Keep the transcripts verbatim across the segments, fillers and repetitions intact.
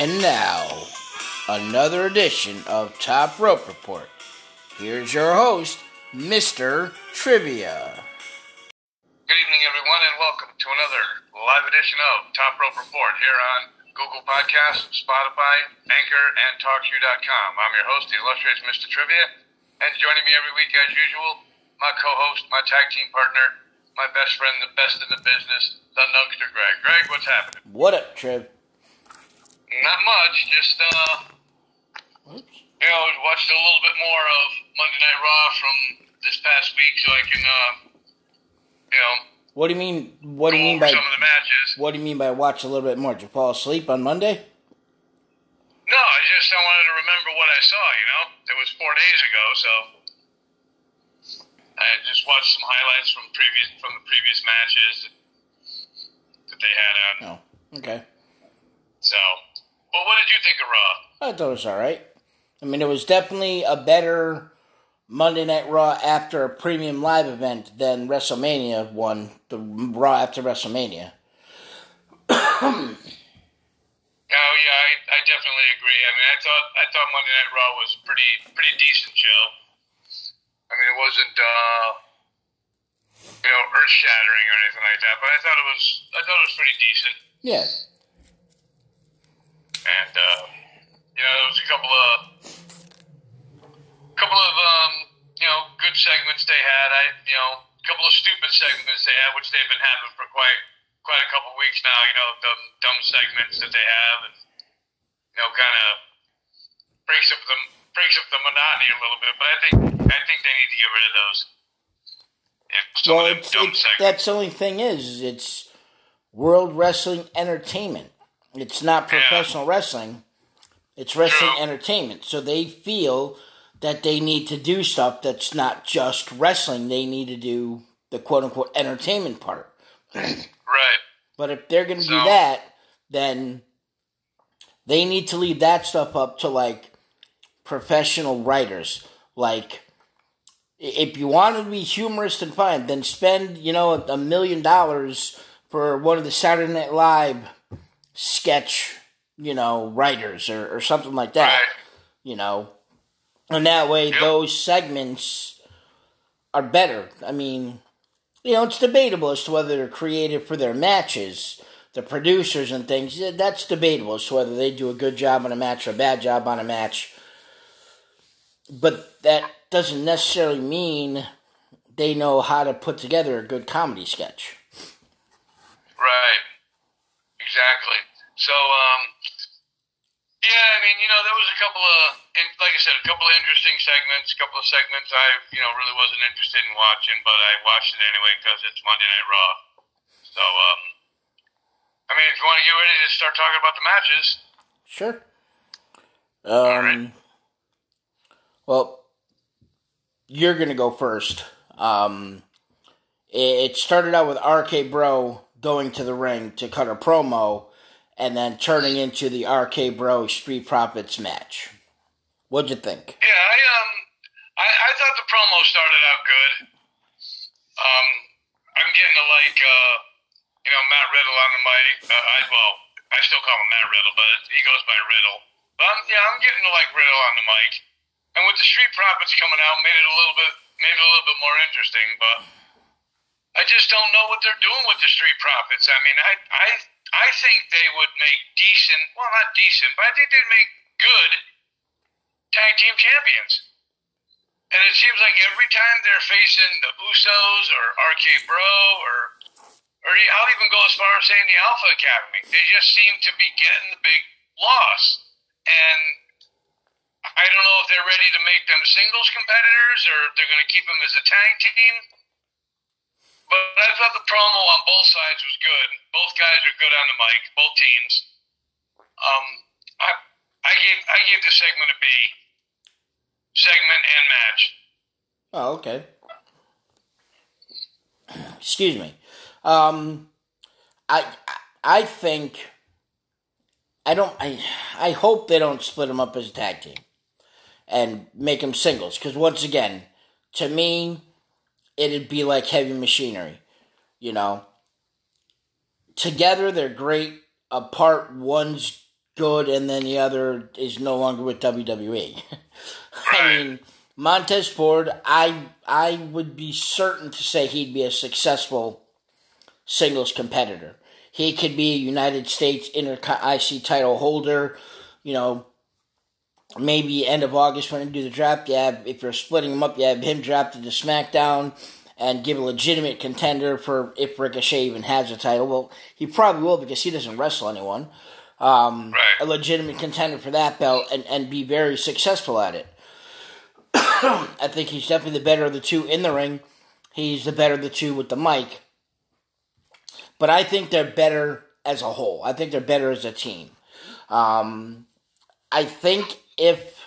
And now, another edition of Top Rope Report. Here's your host, Mister Trivia. Good evening, everyone, and welcome to another live edition of Top Rope Report here on Google Podcasts, Spotify, Anchor, and TalkShoe dot com. I'm your host, the illustrious Mister Trivia, and joining me every week, as usual, my co-host, my tag team partner, my best friend, the best in the business, the Nugster Greg. Greg, what's happening? What up, Trev? Not much, just, uh, Oops. you know, watched a little bit more of Monday Night Raw from this past week so I can, uh, you know, What do you mean, what do you mean by, some of the matches. What do you mean by watch a little bit more? Did you fall asleep on Monday? No, I just, I wanted to remember what I saw, you know? It was four days ago, so I just watched some highlights from previous, from the previous matches that they had on. Oh, okay. So, well, what did you think of Raw? I thought it was alright. I mean, it was definitely a better Monday Night Raw after a premium live event than WrestleMania one, the Raw after WrestleMania. Oh yeah, I, I definitely agree. I mean, I thought I thought Monday Night Raw was a pretty pretty decent show. I mean, it wasn't uh, you know earth shattering or anything like that, but I thought it was I thought it was pretty decent. Yeah. And uh, you know, there was a couple of couple of um, you know good segments they had. I you know a couple of stupid segments they had, which they've been having for quite quite a couple of weeks now. You know, the dumb segments that they have, and you know, kind of breaks up the breaks up the monotony a little bit. But I think I think they need to get rid of those. Yeah, some Well, of them it's, dumb it's, segments. that's the only thing is, it's World Wrestling Entertainment. It's not professional yeah. wrestling. It's wrestling True. entertainment. So they feel that they need to do stuff that's not just wrestling. They need to do the quote-unquote entertainment part. Right. But if they're going to So, do that, then they need to leave that stuff up to, like, professional writers. Like, if you want to be humorous and fun, then spend, you know, a million dollars for one of the Saturday Night Live sketch, you know, writers or, or something like that. Right. You know, and that way Yep. those segments are better. I mean, you know, it's debatable as to whether they're creative for their matches, the producers and things. That's debatable as to whether they do a good job on a match or a bad job on a match. But that doesn't necessarily mean they know how to put together a good comedy sketch. Right. Exactly. So, um, yeah, I mean, you know, there was a couple of, like I said, a couple of interesting segments, a couple of segments I, you know, really wasn't interested in watching, but I watched it anyway because it's Monday Night Raw. So, um, I mean, if you want to get ready to start talking about the matches. Sure. Um, All right. Well, you're going to go first. Um, it started out with R K Bro going to the ring to cut a promo, and then turning into the R K Bro Street Profits match. What'd you think? Yeah, I um, I, I thought the promo started out good. Um, I'm getting to like, uh, you know, Matt Riddle on the mic. Uh, I well, I still call him Matt Riddle, but he goes by Riddle. But I'm, yeah, I'm getting to like Riddle on the mic, and with the Street Profits coming out, made it a little bit, made it a little bit more interesting. But I just don't know what they're doing with the Street Profits. I mean, I, I, I think they would make decent, well, not decent, but I think they'd make good tag team champions. And it seems like every time they're facing the Usos or R K Bro or, or I'll even go as far as saying the Alpha Academy, they just seem to be getting the big loss. And I don't know if they're ready to make them singles competitors or if they're going to keep them as a tag team. But I thought the promo on both sides was good. Both guys are good on the mic, both teams. Um, I I gave I gave the segment a B. Segment and match. Oh, okay. Excuse me. Um, I I think I don't I I hope they don't split them up as a tag team and make them singles, because once again, to me, it'd be like Heavy Machinery, you know. Together, they're great. Apart, one's good, and then the other is no longer with W W E. I Right. mean, Montez Ford, I I would be certain to say he'd be a successful singles competitor. He could be a United States Inter I C title holder, you know, maybe end of August when you do the draft. Yeah, if you're splitting him up, you have him drafted to SmackDown and give a legitimate contender for if Ricochet even has a title. Well, he probably will because he doesn't wrestle anyone. Um, Right. A legitimate contender for that belt and, and be very successful at it. I think he's definitely the better of the two in the ring. He's the better of the two with the mic. But I think they're better as a whole. I think they're better as a team. Um, I think if...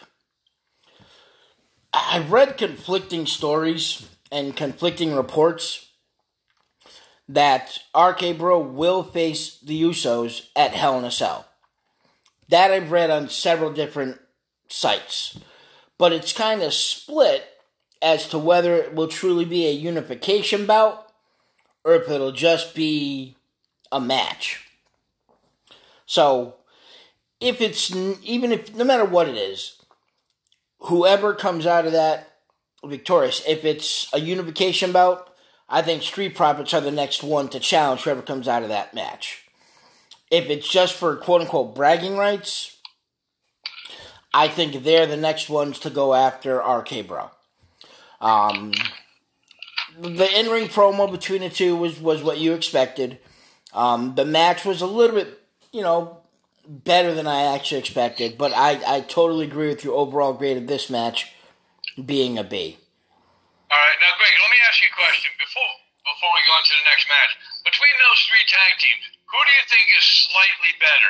I've read conflicting stories and conflicting reports that R K Bro will face the Usos at Hell in a Cell. That I've read on several different sites. But it's kind of split as to whether it will truly be a unification bout or if it'll just be a match. So, if it's, even if, no matter what it is, whoever comes out of that victorious, if it's a unification bout, I think Street Profits are the next one to challenge whoever comes out of that match. If it's just for quote-unquote bragging rights, I think they're the next ones to go after R K Bro. Um, the in-ring promo between the two was, was what you expected. Um, the match was a little bit, you know, better than I actually expected, but I, I totally agree with your overall grade of this match being a B. All right, now, Greg, let me ask you a question before before we go on to the next match. Between those three tag teams, who do you think is slightly better?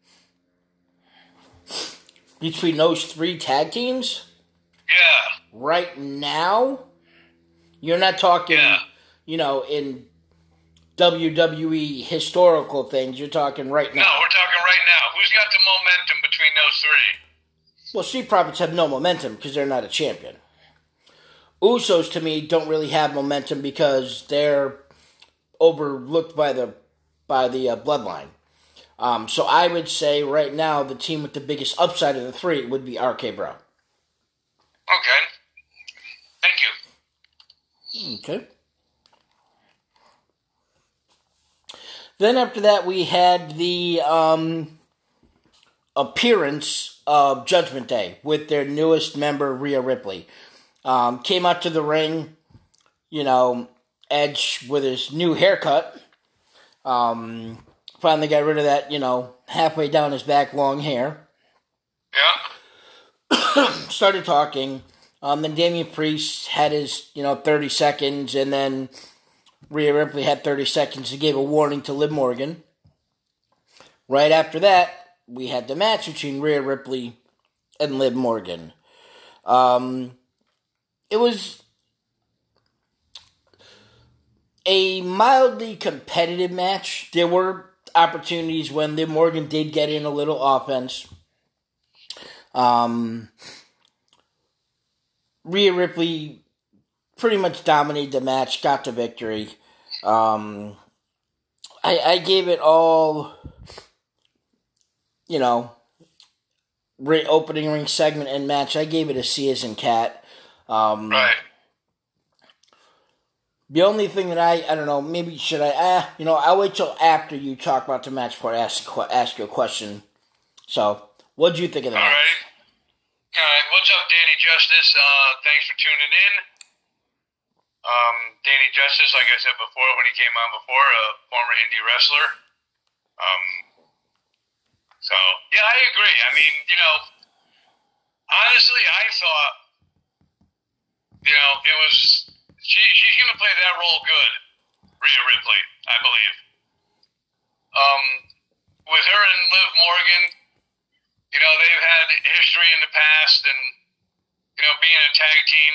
Between those three tag teams, Yeah. right now, you're not talking, Yeah. you know, in W W E historical things. You're talking right now. No, we're talking right now. Who's got the momentum between those three? Well, Street Profits have no momentum because they're not a champion. Usos, to me, don't really have momentum because they're overlooked by the by the uh, bloodline. Um, so I would say right now the team with the biggest upside of the three would be R K Bro. Okay. Thank you. Okay. Then after that we had the um, appearance of Judgment Day with their newest member, Rhea Ripley. Um, came out to the ring, you know, Edge with his new haircut. Um, finally got rid of that, you know, halfway down his back long hair. Yeah. Started talking. Um, then Damian Priest had his, you know, thirty seconds, and then Rhea Ripley had thirty seconds and gave a warning to Liv Morgan. Right after that, we had the match between Rhea Ripley and Liv Morgan. Um, it was a mildly competitive match. There were opportunities when Liv Morgan did get in a little offense. Um, Rhea Ripley pretty much dominated the match, got the victory. Um, I, I gave it all, you know, re- opening ring segment and match. I gave it a C as in cat. Um, Right. The only thing that I, I don't know, maybe should I, ah, you know, I'll wait till after you talk about the match before I ask, ask you a question. So, what did you think of the All match? right. All right. What's up, Danny Justice? Uh, thanks for tuning in. Um, Danny Justice, like I said before, when he came on before, a former indie wrestler. Um, so, yeah, I agree. I mean, you know, honestly, I thought, you know, it was, she, she's going to play that role good, Rhea Ripley, I believe. Um, with her and Liv Morgan, you know, they've had history in the past, and, you know, being a tag team,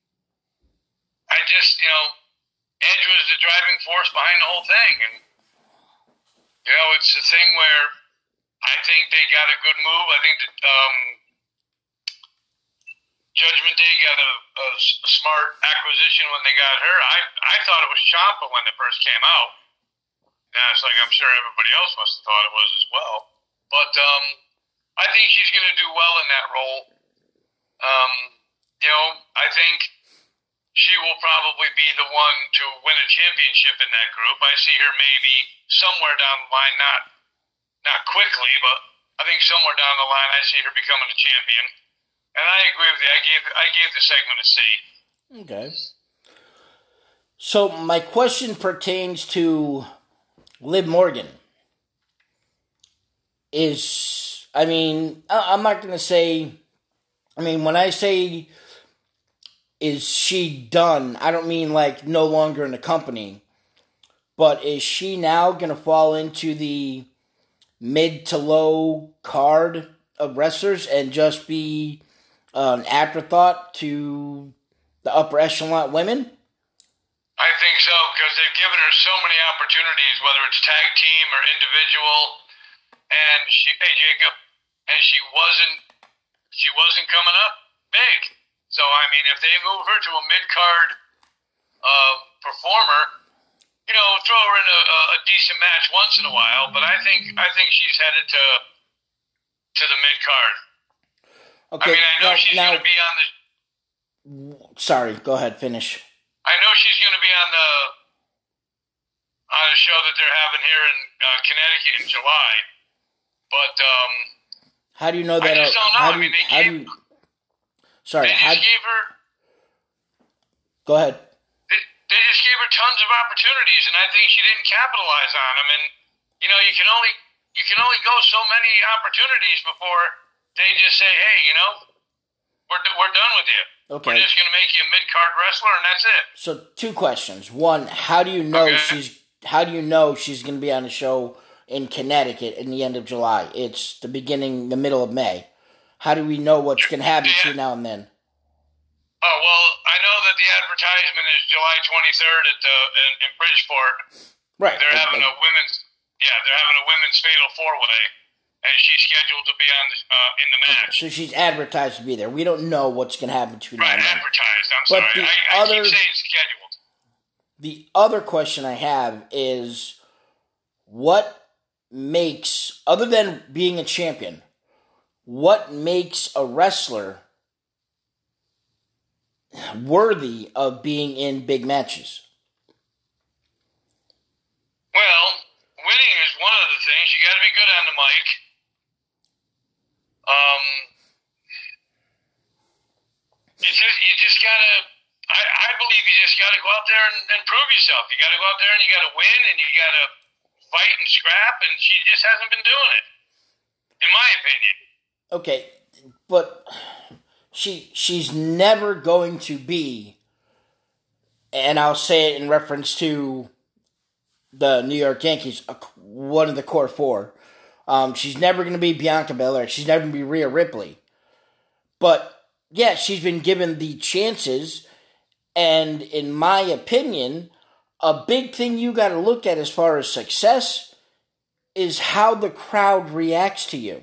I just, you know, Edge was the driving force behind the whole thing. And, you know, it's a thing where I think they got a good move. I think that um, Judgment Day got a, a smart acquisition when they got her. I, I thought it was Ciampa when it first came out. And it's like I'm sure everybody else must have thought it was as well. But, um, I think she's going to do well in that role. Um, you know, I think she will probably be the one to win a championship in that group. I see her maybe somewhere down the line, not not quickly, but I think somewhere down the line I see her becoming a champion. And I agree with you. I gave I gave the segment a C. Okay. So my question pertains to Liv Morgan. Is, I mean, I'm not going to say, I mean, when I say, is she done, I don't mean like no longer in the company, but is she now going to fall into the mid to low card of wrestlers and just be uh, an afterthought to the upper echelon women? I think so, because they've given her so many opportunities, whether it's tag team or individual, and she, hey Jacob, and she wasn't, she wasn't coming up big. So I mean, if they move her to a mid card uh, performer, you know, throw her in a, a decent match once in a while. But I think I think she's headed to to the mid card. Okay, I mean, I know now, she's going to be on the. Sorry, go ahead, finish. I know she's going to be on the on a show that they're having here in uh, Connecticut in July, but um, how do you know that? I just don't know. How do you, I mean, they how gave, do you, sorry, they just how, gave her. Go ahead. They, they just gave her tons of opportunities, and I think she didn't capitalize on them. And you know, you can only you can only go so many opportunities before they just say, "Hey, you know, we're we're done with you." Okay. We're just going to make you a mid-card wrestler, and that's it. So, two questions. One, how do you know okay. she's how do you know she's going to be on the show in Connecticut in the end of July? It's the beginning, the middle of May. How do we know what's going to happen between now and then? Oh, well, I know that the advertisement is July twenty-third at the in, in Bridgeport. Right. They're having a women's yeah, they're having a women's fatal four-way. And she's scheduled to be on the, uh, in the match. Okay, so she's advertised to be there. We don't know what's going to happen between right, now and then. Advertised. I'm but sorry. I, other, I keep saying scheduled. The other question I have is, what makes, other than being a champion, what makes a wrestler worthy of being in big matches? Well, winning is one of the things. You got to be good on the mic. Um, you just you just gotta. I, I believe you just gotta go out there and, and prove yourself. You gotta go out there and you gotta win and you gotta fight and scrap. And she just hasn't been doing it, in my opinion. Okay, but she she's never going to be, and I'll say it in reference to the New York Yankees, one of the core four. Um, she's never going to be Bianca Belair. She's never going to be Rhea Ripley. But, yeah, she's been given the chances. And in my opinion, a big thing you got to look at as far as success is how the crowd reacts to you.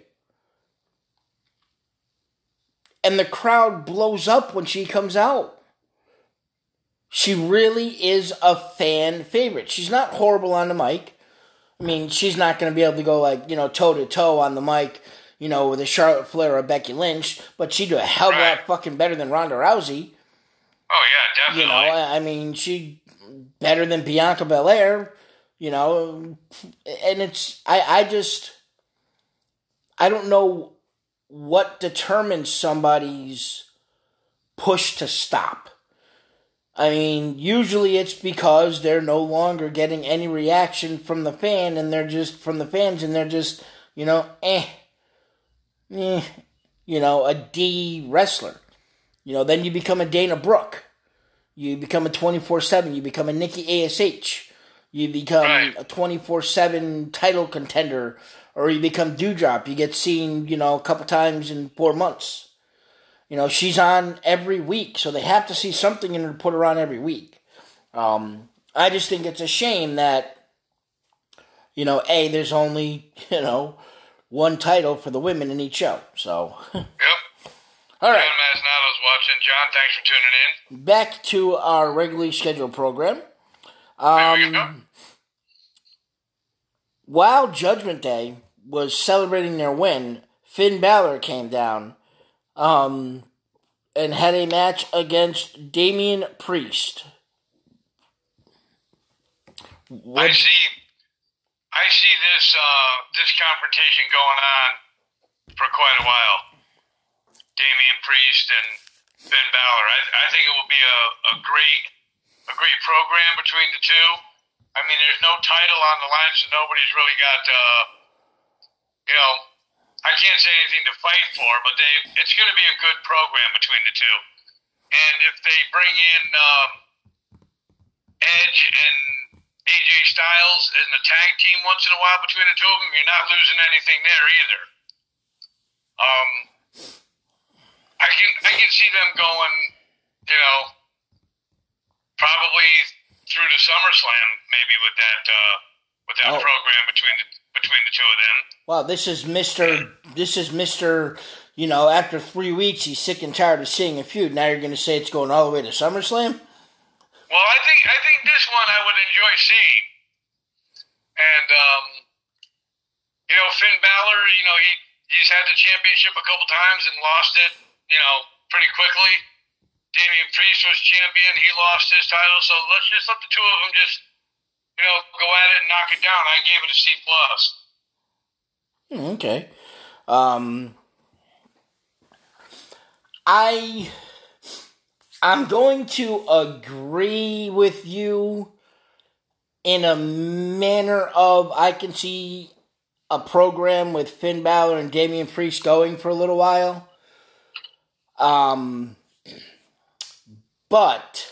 And the crowd blows up when she comes out. She really is a fan favorite. She's not horrible on the mic. I mean, she's not going to be able to go, like, you know, toe-to-toe on the mic, you know, with a Charlotte Flair or Becky Lynch, but she'd do a hell of a lot fucking better than Ronda Rousey. Oh, yeah, definitely. You know, I mean, she better than Bianca Belair, you know, and it's, I, I just, I don't know what determines somebody's push to stop. I mean, usually it's because they're no longer getting any reaction from the fan, and they're just, from the fans, and they're just, you know, eh, eh, you know, a D wrestler. You know, then you become a Dana Brooke. You become a twenty-four seven. You become a Nikki A S H. You become right. a twenty-four seven title contender, or you become Doudrop. You get seen, you know, a couple times in four months. You know, she's on every week, so they have to see something in her to put her on every week. Um, I just think it's a shame that, you know, A, there's only, you know, one title for the women in each show. So, yep. All right. John Masnato's watching. John, thanks for tuning in. Back to our regularly scheduled program. Um, there we go. While Judgment Day was celebrating their win, Finn Balor came down um, and had a match against Damian Priest. What? I see. I see this uh, this confrontation going on for quite a while. Damian Priest and Finn Balor. I, I think it will be a, a great a great program between the two. I mean, there's no title on the line, so nobody's really got. Uh, you know, I can't say anything to fight for, but they it's going to be a good program between the two. And if they bring in um, Edge and A J Styles as a tag team once in a while between the two of them, you're not losing anything there either. Um, I can I can see them going, you know, probably through to SummerSlam maybe with that uh, with that oh. program between the between the two of them. Wow, this is Mister This is Mister You know, after three weeks, he's sick and tired of seeing a feud. Now you're going to say it's going all the way to SummerSlam? Well, I think I think this one I would enjoy seeing. And, um, you know, Finn Balor, you know, he, he's had the championship a couple times and lost it, you know, pretty quickly. Damian Priest was champion. He lost his title. So let's just let the two of them just, you know, go at it and knock it down. I gave it a C plus. Okay. Um, I... I'm going to agree with you in a manner of I can see a program with Finn Balor and Damian Priest going for a little while. Um, but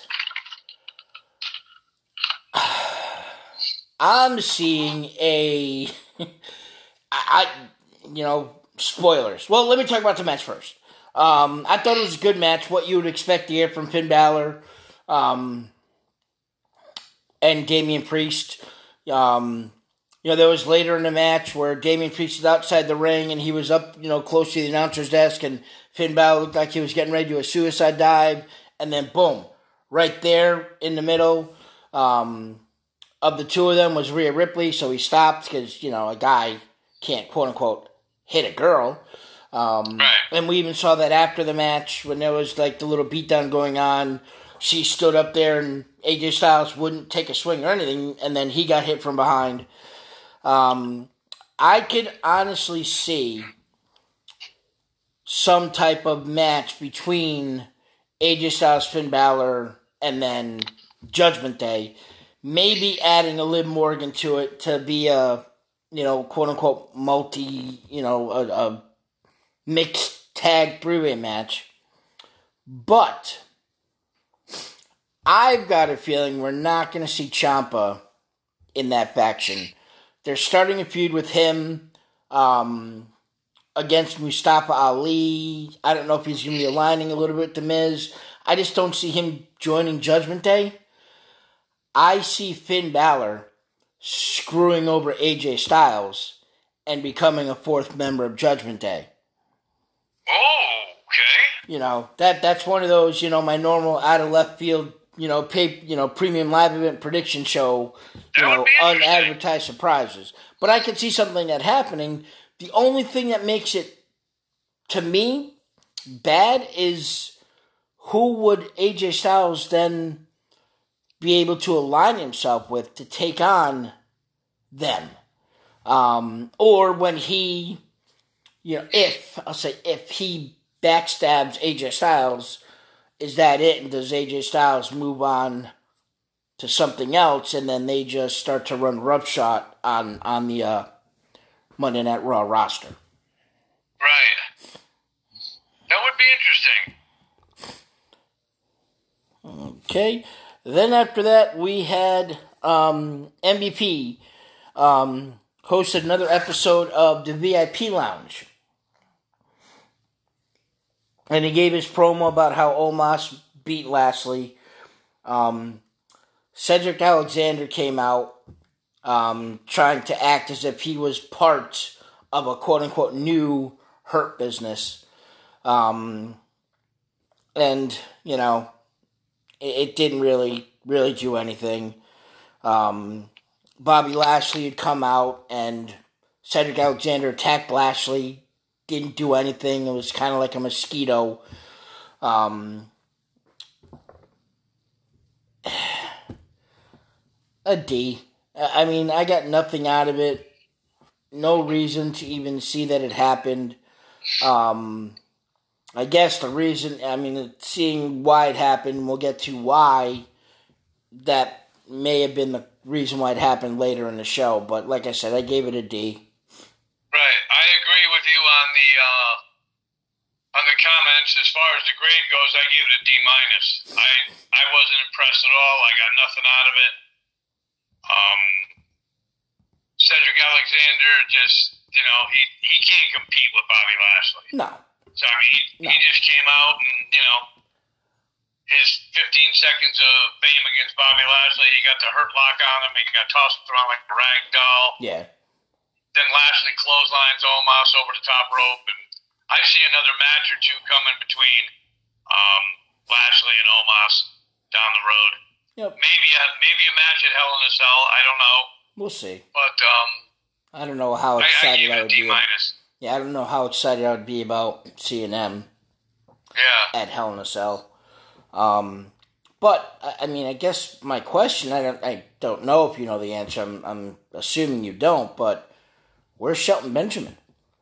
I'm seeing a, I, you know, spoilers. Well, let me talk about the match first. Um, I thought it was a good match, what you would expect to hear from Finn Balor um, and Damian Priest. Um, you know, there was later in the match where Damian Priest was outside the ring and he was up, you know, close to the announcer's desk and Finn Balor looked like he was getting ready to do a suicide dive. And then, boom, right there in the middle um, of the two of them was Rhea Ripley. So he stopped because, you know, a guy can't, quote-unquote, hit a girl. Um, right. And we even saw that after the match when there was like the little beatdown going on. She stood up there and A J Styles wouldn't take a swing or anything, and then he got hit from behind. Um, I could honestly see some type of match between A J Styles, Finn Balor, and then Judgment Day. Maybe adding a Liv Morgan to it to be a, you know, quote unquote multi, you know, a, a mixed tag three-way match. But I've got a feeling we're not going to see Ciampa in that faction. They're starting a feud with him um, against Mustafa Ali. I don't know if he's going to be aligning a little bit with The Miz. I just don't see him joining Judgment Day. I see Finn Balor screwing over A J Styles and becoming a fourth member of Judgment Day. Oh, okay. You know, that that's one of those, you know, my normal out of left field, you know, pay, you know, premium live event prediction show, you that know, unadvertised surprises. But I could see something like that happening. The only thing that makes it, to me, bad is who would A J Styles then be able to align himself with to take on them. Um, or when he... You know, if, I'll say, if he backstabs A J Styles, is that it? And does A J Styles move on to something else, and then they just start to run roughshod on, on the uh, Monday Night Raw roster? Right. That would be interesting. Okay. Then after that, we had um, M V P um, hosted another episode of the V I P Lounge. And he gave his promo about how Omos beat Lashley. Um, Cedric Alexander came out um, trying to act as if he was part of a quote-unquote new Hurt Business. Um, and, you know, it, it didn't really, really do anything. Um, Bobby Lashley had come out and Cedric Alexander attacked Lashley. didn't do anything. It was kind of like a mosquito. Um, a D. I mean, I got nothing out of it. No reason to even see that it happened. Um, I guess the reason, I mean, seeing why it happened, we'll get to why that may have been the reason why it happened later in the show. But like I said, I gave it a D. Right. I agree with you on the uh, on the comments. As far as the grade goes, I gave it a D minus. I I wasn't impressed at all. I got nothing out of it. Um, Cedric Alexander just, you know, he, he can't compete with Bobby Lashley. No. So, I mean, he, no. he just came out and, you know, his fifteen seconds of fame against Bobby Lashley, he got the hurt lock on him. He got tossed around like a rag doll. Yeah. Then Lashley clotheslines Omos over the top rope. And I see another match or two coming between um, Lashley and Omos down the road. Yep. Maybe a, maybe a match at Hell in a Cell. I don't know. We'll see. But um, I don't know how excited I, I, I would be. minus. Yeah, I don't know how excited I would be about seeing them. Yeah. At Hell in a Cell. Um, but I mean, I guess my question, I don't, I don't know if you know the answer. I'm, I'm assuming you don't. But where's Shelton Benjamin?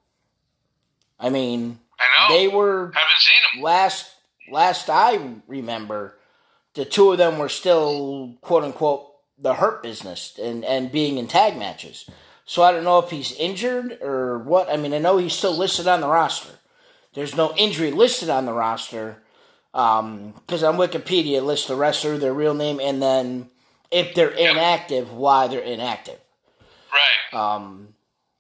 I mean, I know. They were haven't seen him last. Last I remember, the two of them were still quote unquote the Hurt Business and, and being in tag matches. So I don't know if he's injured or what. I mean, I know he's still listed on the roster. There's no injury listed on the roster um, because on Wikipedia it lists the wrestler, their real name, and then if they're yep. inactive, why they're inactive. Right. Um,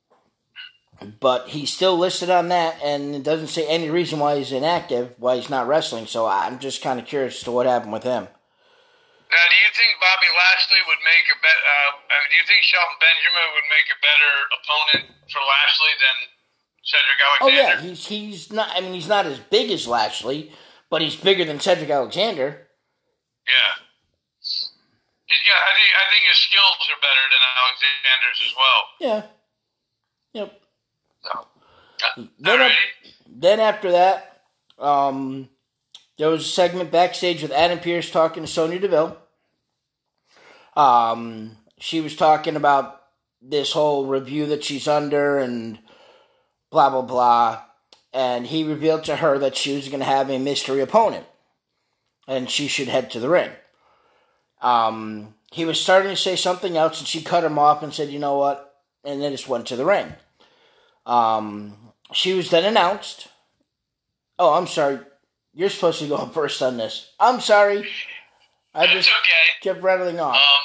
but he's still listed on that, and it doesn't say any reason why he's inactive, why he's not wrestling. So I'm just kind of curious as to what happened with him. Now, do you think Bobby Lashley would make a bet? Uh, do you think Shelton Benjamin would make a better opponent for Lashley than Cedric Alexander? Oh yeah, he's he's not. I mean, he's not as big as Lashley, but he's bigger than Cedric Alexander. Yeah, yeah. I think I think his skills are better than Alexander's as well. Yeah. Yep. So, then, up, then after that, um, there was a segment backstage with Adam Pearce talking to Sonya Deville. Um, she was talking about this whole review that she's under and blah, blah, blah. And he revealed to her that she was going to have a mystery opponent. And she should head to the ring. Um, he was starting to say something else, and she cut him off and said, you know what? And then just went to the ring. Um, she was then announced. Oh, I'm sorry. You're supposed to go first on this. I'm sorry. I That's just okay. kept rattling off. Um,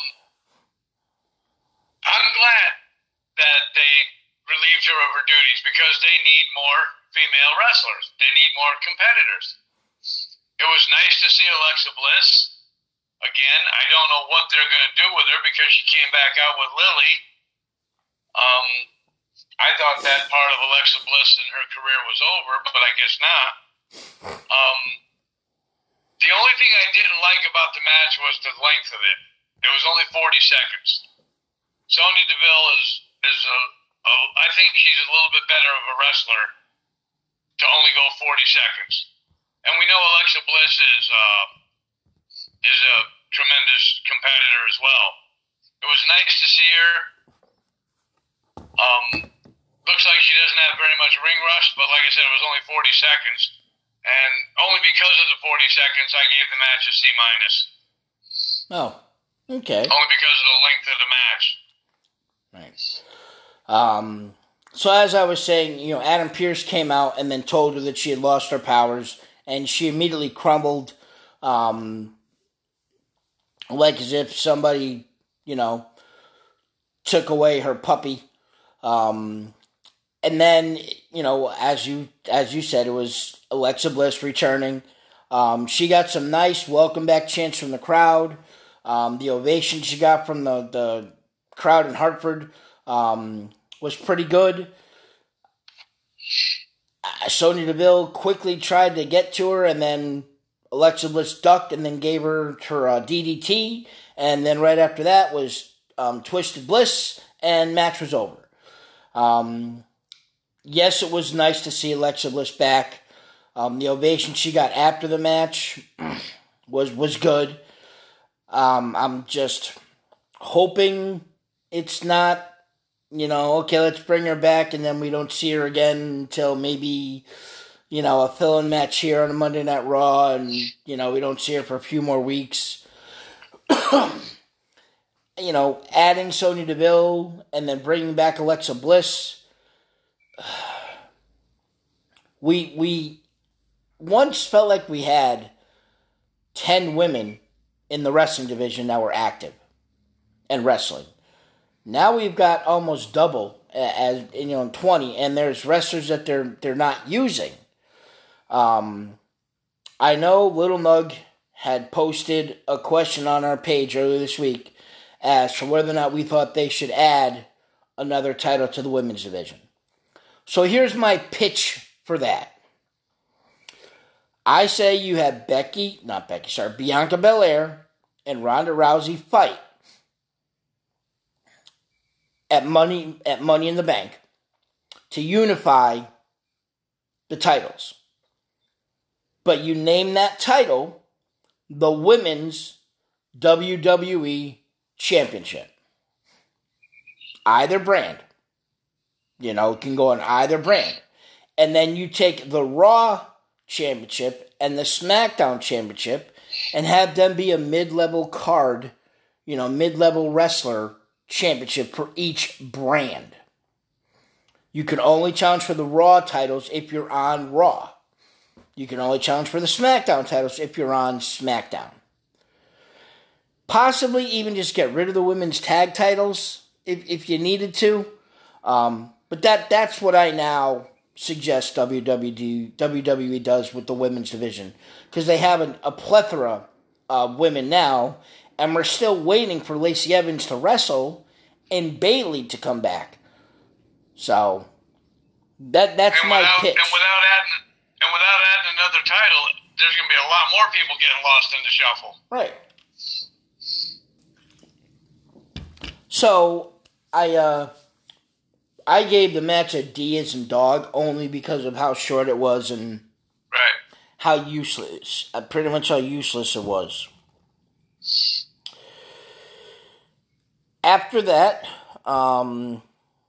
I'm glad that they relieved her of her duties because they need more female wrestlers. They need more competitors. It was nice to see Alexa Bliss. Again, I don't know what they're going to do with her because she came back out with Lily. Um, I thought that part of Alexa Bliss in her career was over, but I guess not. Um, the only thing I didn't like about the match was the length of it. It was only forty seconds. Sonya Deville is is a, a I think she's a little bit better of a wrestler to only go forty seconds. And we know Alexa Bliss is uh, is a tremendous competitor as well. It was nice to see her. Um, looks like she doesn't have very much ring rust, but like I said, it was only forty seconds. And only because of the forty seconds, I gave the match a C minus. Oh, okay. Only because of the length of the match. Right. Um, so as I was saying, you know, Adam Pearce came out and then told her that she had lost her powers, and she immediately crumbled, um, like as if somebody, you know, took away her puppy. Um, and then, you know, as you as you said, it was Alexa Bliss returning. Um, she got some nice welcome back chants from the crowd. Um, the ovation she got from the, the crowd in Hartford um, was pretty good. Uh, Sonya Deville quickly tried to get to her, and then Alexa Bliss ducked and then gave her her uh, D D T. And then right after that was um, Twisted Bliss, and match was over. Um, yes, it was nice to see Alexa Bliss back. Um, the ovation she got after the match was was good. Um, I'm just hoping it's not, you know, okay, let's bring her back and then we don't see her again until maybe, you know, a fill-in match here on a Monday Night Raw and, you know, we don't see her for a few more weeks. You know, adding Sonya Deville and then bringing back Alexa Bliss. We, we once felt like we had ten women in the wrestling division that were active and wrestling. Now we've got almost double, as you know, twenty, and there's wrestlers that they're they're not using. Um, I know Little Nug had posted a question on our page earlier this week as to whether or not we thought they should add another title to the women's division. So here's my pitch for that. I say you have Becky, not Becky, sorry, Bianca Belair and Ronda Rousey fight at Money at Money in the Bank to unify the titles. But you name that title the Women's W W E Championship. Either brand. You know, it can go on either brand. And then you take the Raw Championship and the SmackDown Championship and have them be a mid-level card, you know, mid-level wrestler championship for each brand. You can only challenge for the Raw titles if you're on Raw. You can only challenge for the SmackDown titles if you're on SmackDown. Possibly even just get rid of the women's tag titles if, if you needed to. Um, but that that's what I now suggest W W E does with the women's division. Because they have an, a plethora of women now, and we're still waiting for Lacey Evans to wrestle and Bayley to come back. So, that that's and my without, pitch. And without adding and without adding another title, there's going to be a lot more people getting lost in the shuffle. Right. So, I uh, I gave the match a D as in dog only because of how short it was and right. how useless, uh, pretty much how useless it was. After that, um,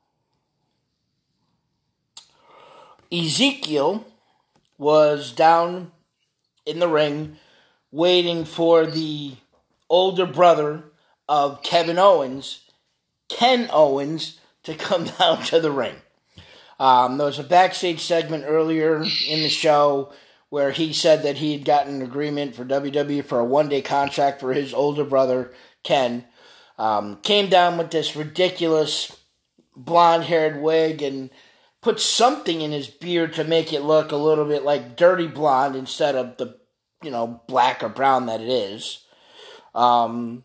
Ezekiel was down in the ring waiting for the older brother of Kevin Owens, Ken Owens, to come down to the ring. Um, there was a backstage segment earlier in the show where he said that he had gotten an agreement for W W E for a one-day contract for his older brother, Ken. Um, came down with this ridiculous blonde-haired wig and put something in his beard to make it look a little bit like dirty blonde instead of the, you know, black or brown that it is. Um,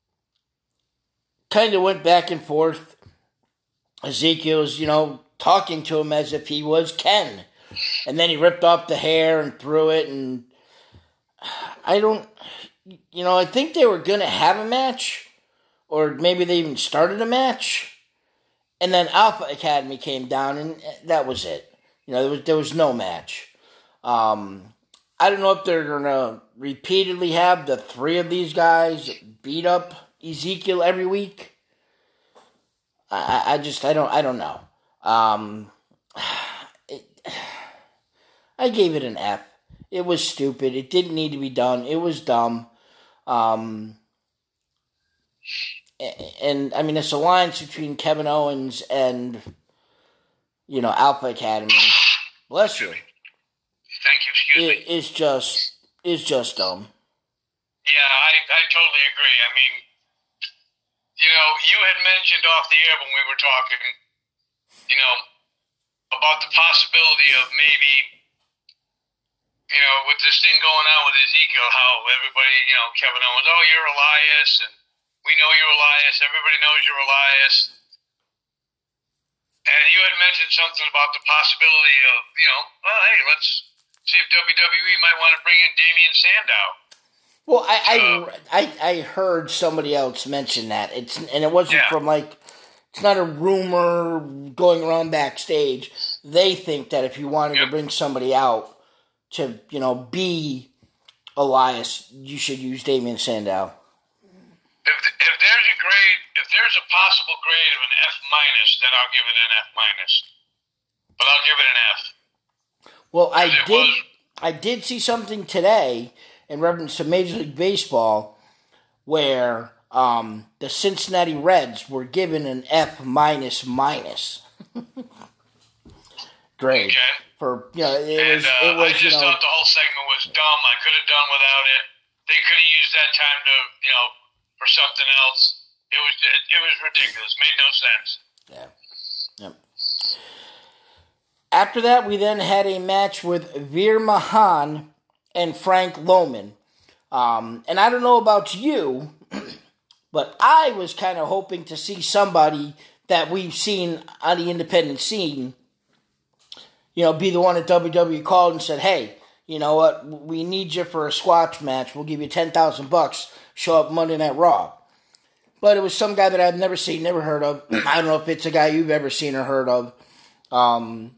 kind of went back and forth. Ezekiel's, you know, talking to him as if he was Ken. And then he ripped off the hair and threw it, and I don't, you know, I think they were going to have a match, or maybe they even started a match, and then Alpha Academy came down, and that was it. You know, there was, there was no match. Um, I don't know if they're going to repeatedly have the three of these guys beat up Ezekiel every week. I, I just, I don't, I don't know. Um, it, I gave it an F. It was stupid. It didn't need to be done. It was dumb. Um, and, I mean, this alliance between Kevin Owens and, you know, Alpha Academy, bless you. Thank you, excuse it, me. It's just, it's just dumb. Yeah, I, I totally agree. I mean, you know, you had mentioned off the air when we were talking, you know, about the possibility of maybe, you know, with this thing going on with Ezekiel, how everybody, you know, Kevin Owens, oh, you're Elias, and we know you're Elias, everybody knows you're Elias. And you had mentioned something about the possibility of, you know, well, hey, let's see if W W E might want to bring in Damian Sandow. Well, I, uh, I, I, I heard somebody else mention that. It's and it wasn't yeah. from like it's not a rumor going around backstage. They think that if you wanted yep. to bring somebody out to, you know, be Elias, you should use Damien Sandow. If, if there's a grade, if there's a possible grade of an F minus, then I'll give it an F minus. But I'll give it an F. Well, I did. Was, I did see something today in reference to Major League Baseball where um, the Cincinnati Reds were given an F minus minus grade. Okay. For you know, it and, was. Uh, it was. I just you know, thought the whole segment was dumb. I could have done without it. They could have used that time to, you know, for something else. It was. It, it was ridiculous. Made no sense. Yeah. Yep. After that, we then had a match with Veer Mahaan and Frank Loman. Um, and I don't know about you, but I was kind of hoping to see somebody that we've seen on the independent scene, you know, be the one that W W E called and said, hey, you know what, we need you for a squash match. We'll give you ten thousand bucks. Show up Monday Night Raw. But it was some guy that I've never seen, never heard of. I don't know if it's a guy you've ever seen or heard of. Um...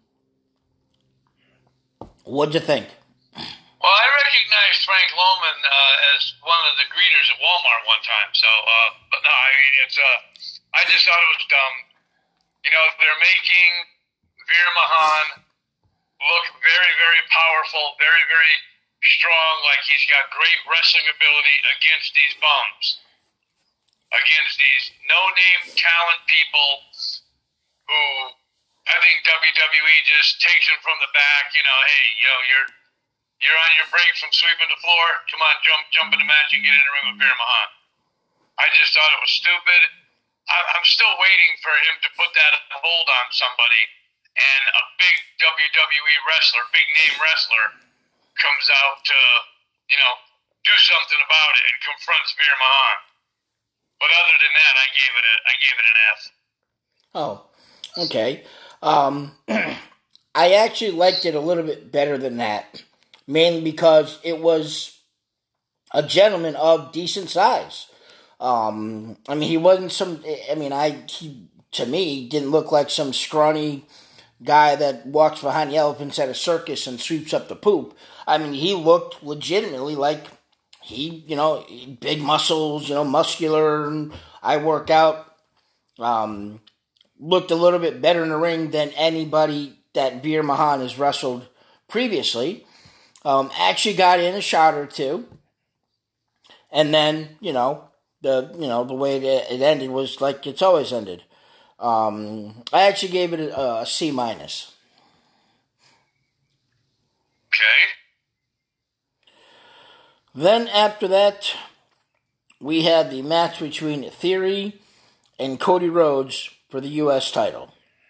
What'd you think? Well, I recognized Frank Loman uh, as one of the greeters at Walmart one time. So, uh, but no, I mean, it's. Uh, I just thought it was dumb. You know, they're making Veer Mahaan look very, very powerful, very, very strong. Like he's got great wrestling ability against these bums, against these no-name talent people who. I think W W E just takes him from the back. You know, hey, you know, you're you're on your break from sweeping the floor. Come on, jump jump in the match and get in the ring with Veer Mahaan. I just thought it was stupid. I, I'm still waiting for him to put that hold on somebody, and a big W W E wrestler, big name wrestler, comes out to, you know, do something about it and confronts Veer Mahaan. But other than that, I gave it a I gave it an F. Oh, okay. Um, I actually liked it a little bit better than that, mainly because it was a gentleman of decent size. Um, I mean, he wasn't some, I mean, I, he, to me, didn't look like some scrawny guy that walks behind the elephants at a circus and sweeps up the poop. I mean, he looked legitimately like he, you know, big muscles, you know, muscular, and I work out, um, looked a little bit better in the ring than anybody that Veer Mahaan has wrestled previously. Um, actually got in a shot or two. And then, you know, the you know the way it, it ended was like it's always ended. Um, I actually gave it a, a C minus. Okay. Then after that, we had the match between Theory and Cody Rhodes for the U S title.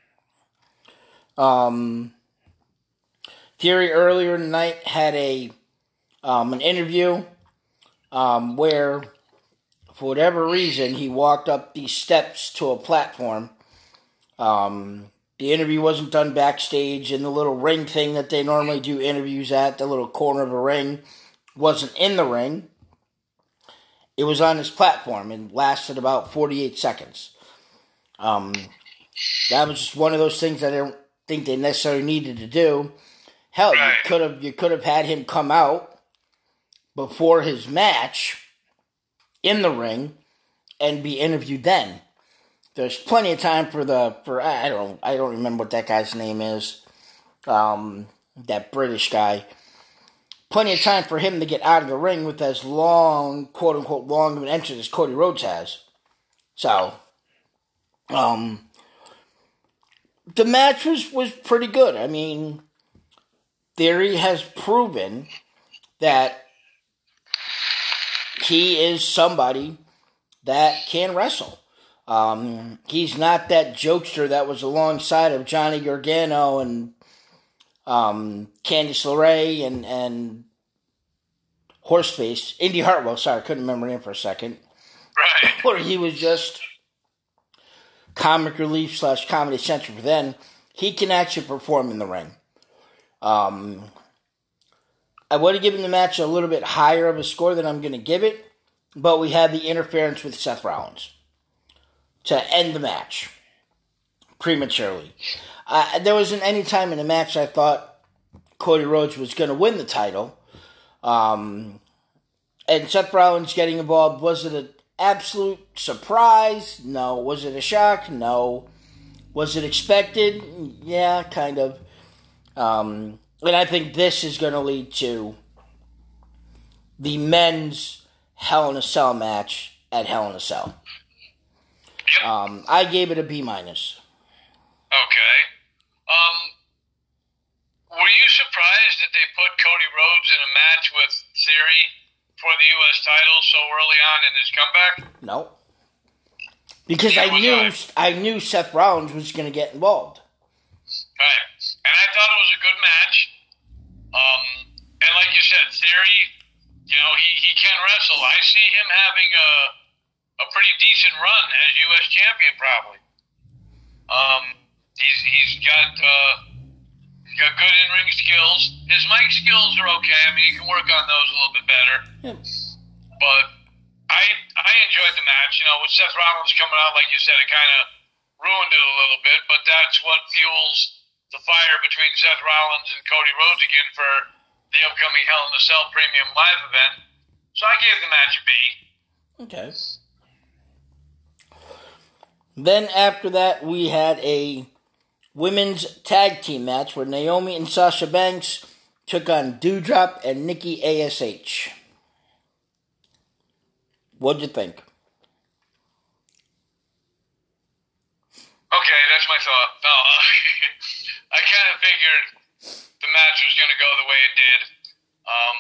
Um, Theory earlier tonight had a um, an interview um, where, for whatever reason, he walked up these steps to a platform. Um, the interview wasn't done backstage in the little ring thing that they normally do interviews at, the little corner of a ring. Wasn't in the ring. It was on his platform and lasted about forty-eight seconds. Um, that was just one of those things that I don't think they necessarily needed to do. Hell, right. you could have you could have had him come out before his match in the ring and be interviewed then. There's plenty of time for the for I don't I don't remember what that guy's name is. Um, that British guy. Plenty of time for him to get out of the ring with as long, quote unquote, long of an entrance as Cody Rhodes has. So, um, the match was, was pretty good. I mean, Theory has proven that he is somebody that can wrestle. Um, he's not that jokester that was alongside of Johnny Gargano and um, Candice LeRae and, and Horseface. Indy Hartwell, sorry, I couldn't remember him for a second. Right. Where he was just comic relief slash comedy central. For then, he can actually perform in the ring. Um, I would have given the match a little bit higher of a score than I'm going to give it, but we had the interference with Seth Rollins to end the match. prematurely. Uh, there wasn't any time in the match I thought Cody Rhodes was going to win the title. Um, and Seth Rollins getting involved, was it an absolute surprise? No. Was it a shock? No. Was it expected? Yeah, kind of. Um, and I think this is going to lead to the men's Hell in a Cell match at Hell in a Cell. Yep. Um, I gave it a B minus. Okay. Um, were you surprised that they put Cody Rhodes in a match with Theory for the U S title so early on in his comeback? No. Because Yeah, I knew I. I knew Seth Rollins was going to get involved. Right. And I thought it was a good match. Um, and like you said, Theory, you know, he, he can wrestle. I see him having a a pretty decent run as U S champion, probably. Um, he's he's got uh, he's got good in ring skills. His mic skills are okay. I mean, he can work on those a little bit better. Yeah. But I I enjoyed the match. You know, with Seth Rollins coming out, like you said, it kind of ruined it a little bit. But that's what fuels the fire between Seth Rollins and Cody Rhodes again for the upcoming Hell in a Cell Premium Live event. So I gave the match a B. Okay. Then after that, we had a women's tag team match where Naomi and Sasha Banks took on Doudrop and Nikki A S H. What'd you think? Okay, that's my thought. No, uh, I kind of figured the match was going to go the way it did. Um,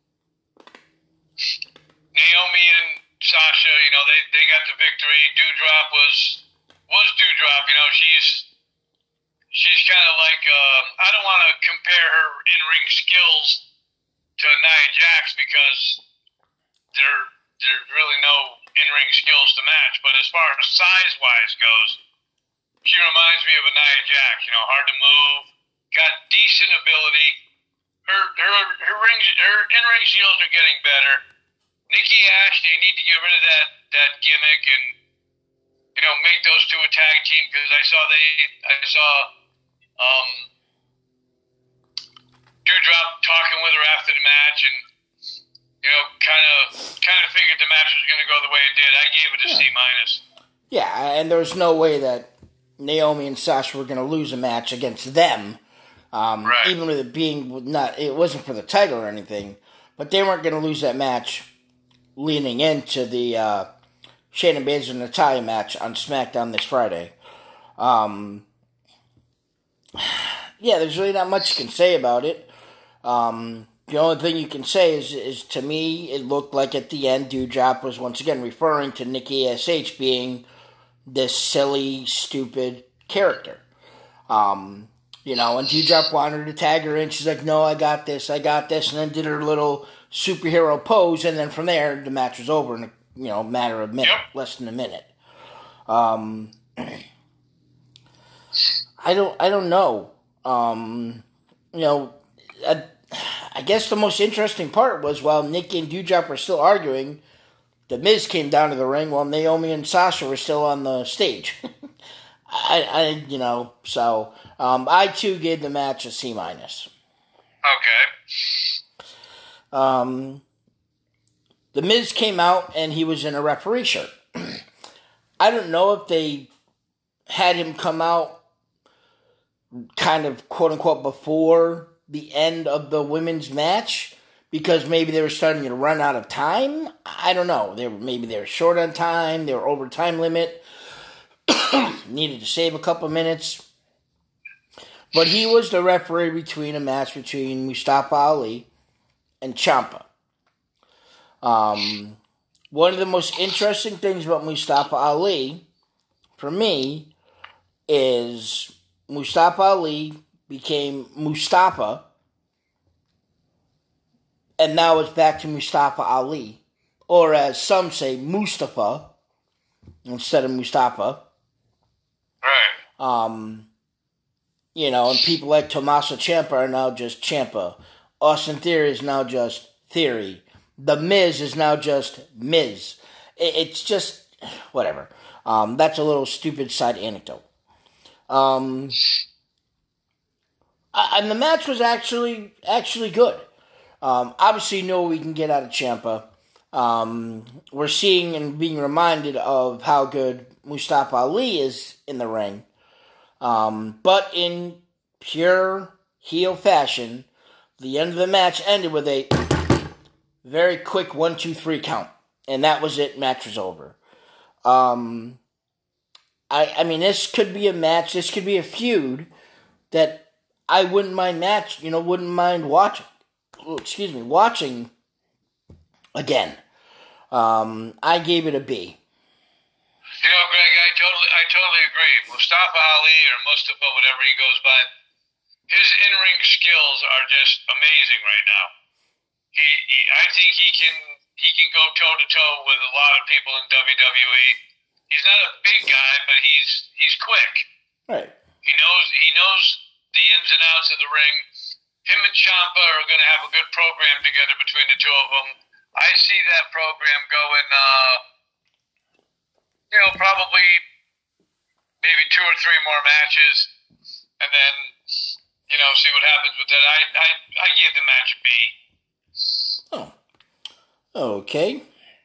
Naomi and Sasha, you know, they, they got the victory. Doudrop was was Doudrop. You know, she's she's kind of like uh, I don't want to compare her in ring skills to Nia Jax because there there's really no in ring skills to match. But as far as size wise goes, she reminds me of a Nia Jax. You know, hard to move, got decent ability. Her her her ring her in ring skills are getting better. Nikki Ash, they need to get rid of that, that gimmick and, you know, make those two a tag team because I saw they, I saw, um, Doudrop talking with her after the match and, you know, kind of, kind of figured the match was going to go the way it did. I gave it a yeah. C minus. Yeah, and there was no way that Naomi and Sasha were going to lose a match against them. Um, right. Even with it being not, it wasn't for the title or anything, but they weren't going to lose that match leaning into the uh, Shayna Baszler and Natalya match on SmackDown this Friday. Um, yeah, there's really not much you can say about it. Um, the only thing you can say is, is, to me, it looked like at the end, Doudrop was once again referring to Nikki A S H being this silly, stupid character. Um, you know, and Doudrop wanted her to tag her in. She's like, no, I got this, I got this, and then did her little superhero pose, and then from there, the match was over in a you know matter of a minute, yep. less than a minute. Um, I don't, I don't know. Um, you know, I, I guess the most interesting part was while Nikki and Doudrop were still arguing, the Miz came down to the ring while Naomi and Sasha were still on the stage. I, I, you know, so um, I too gave the match a C minus. Okay. Um, the Miz came out and he was in a referee shirt. I don't know if they had him come out kind of quote unquote before the end of the women's match because maybe they were starting to run out of time. I don't know. They were maybe they were short on time. They were over time limit. Needed to save a couple minutes. But he was the referee between a match between Mustafa Ali and Ciampa. Um, one of the most interesting things about Mustafa Ali, for me, is Mustafa Ali became Mustafa, and now it's back to Mustafa Ali, or as some say, Mustafa, instead of Mustafa. Right. Um, you know, and people like Tommaso Ciampa are now just Ciampa. Austin Theory is now just Theory. The Miz is now just Miz. It's just, whatever. Um, that's a little stupid side anecdote. Um, and the match was actually actually good. Um, obviously, you know we can get out of Ciampa. Um, we're seeing and being reminded of how good Mustafa Ali is in the ring. Um, but in pure heel fashion, the end of the match ended with a very quick one, two, three count. And that was it. Match was over. Um, I, I mean, this could be a match. This could be a feud that I wouldn't mind match, you know, wouldn't mind watching. Excuse me, watching again. Um, I gave it a B. You know, Greg, I totally, I totally agree. Mustafa Ali, or Mustafa, whatever he goes by, his in-ring skills are just amazing right now. He, he I think he can, he can go toe to toe with a lot of people in W W E. He's not a big guy, but he's, he's quick. Right. He knows, he knows the ins and outs of the ring. Him and Ciampa are going to have a good program together between the two of them. I see that program going, uh, you know, probably maybe two or three more matches, and then, you know, see what happens with that. I I, I gave the match a B. Oh, okay.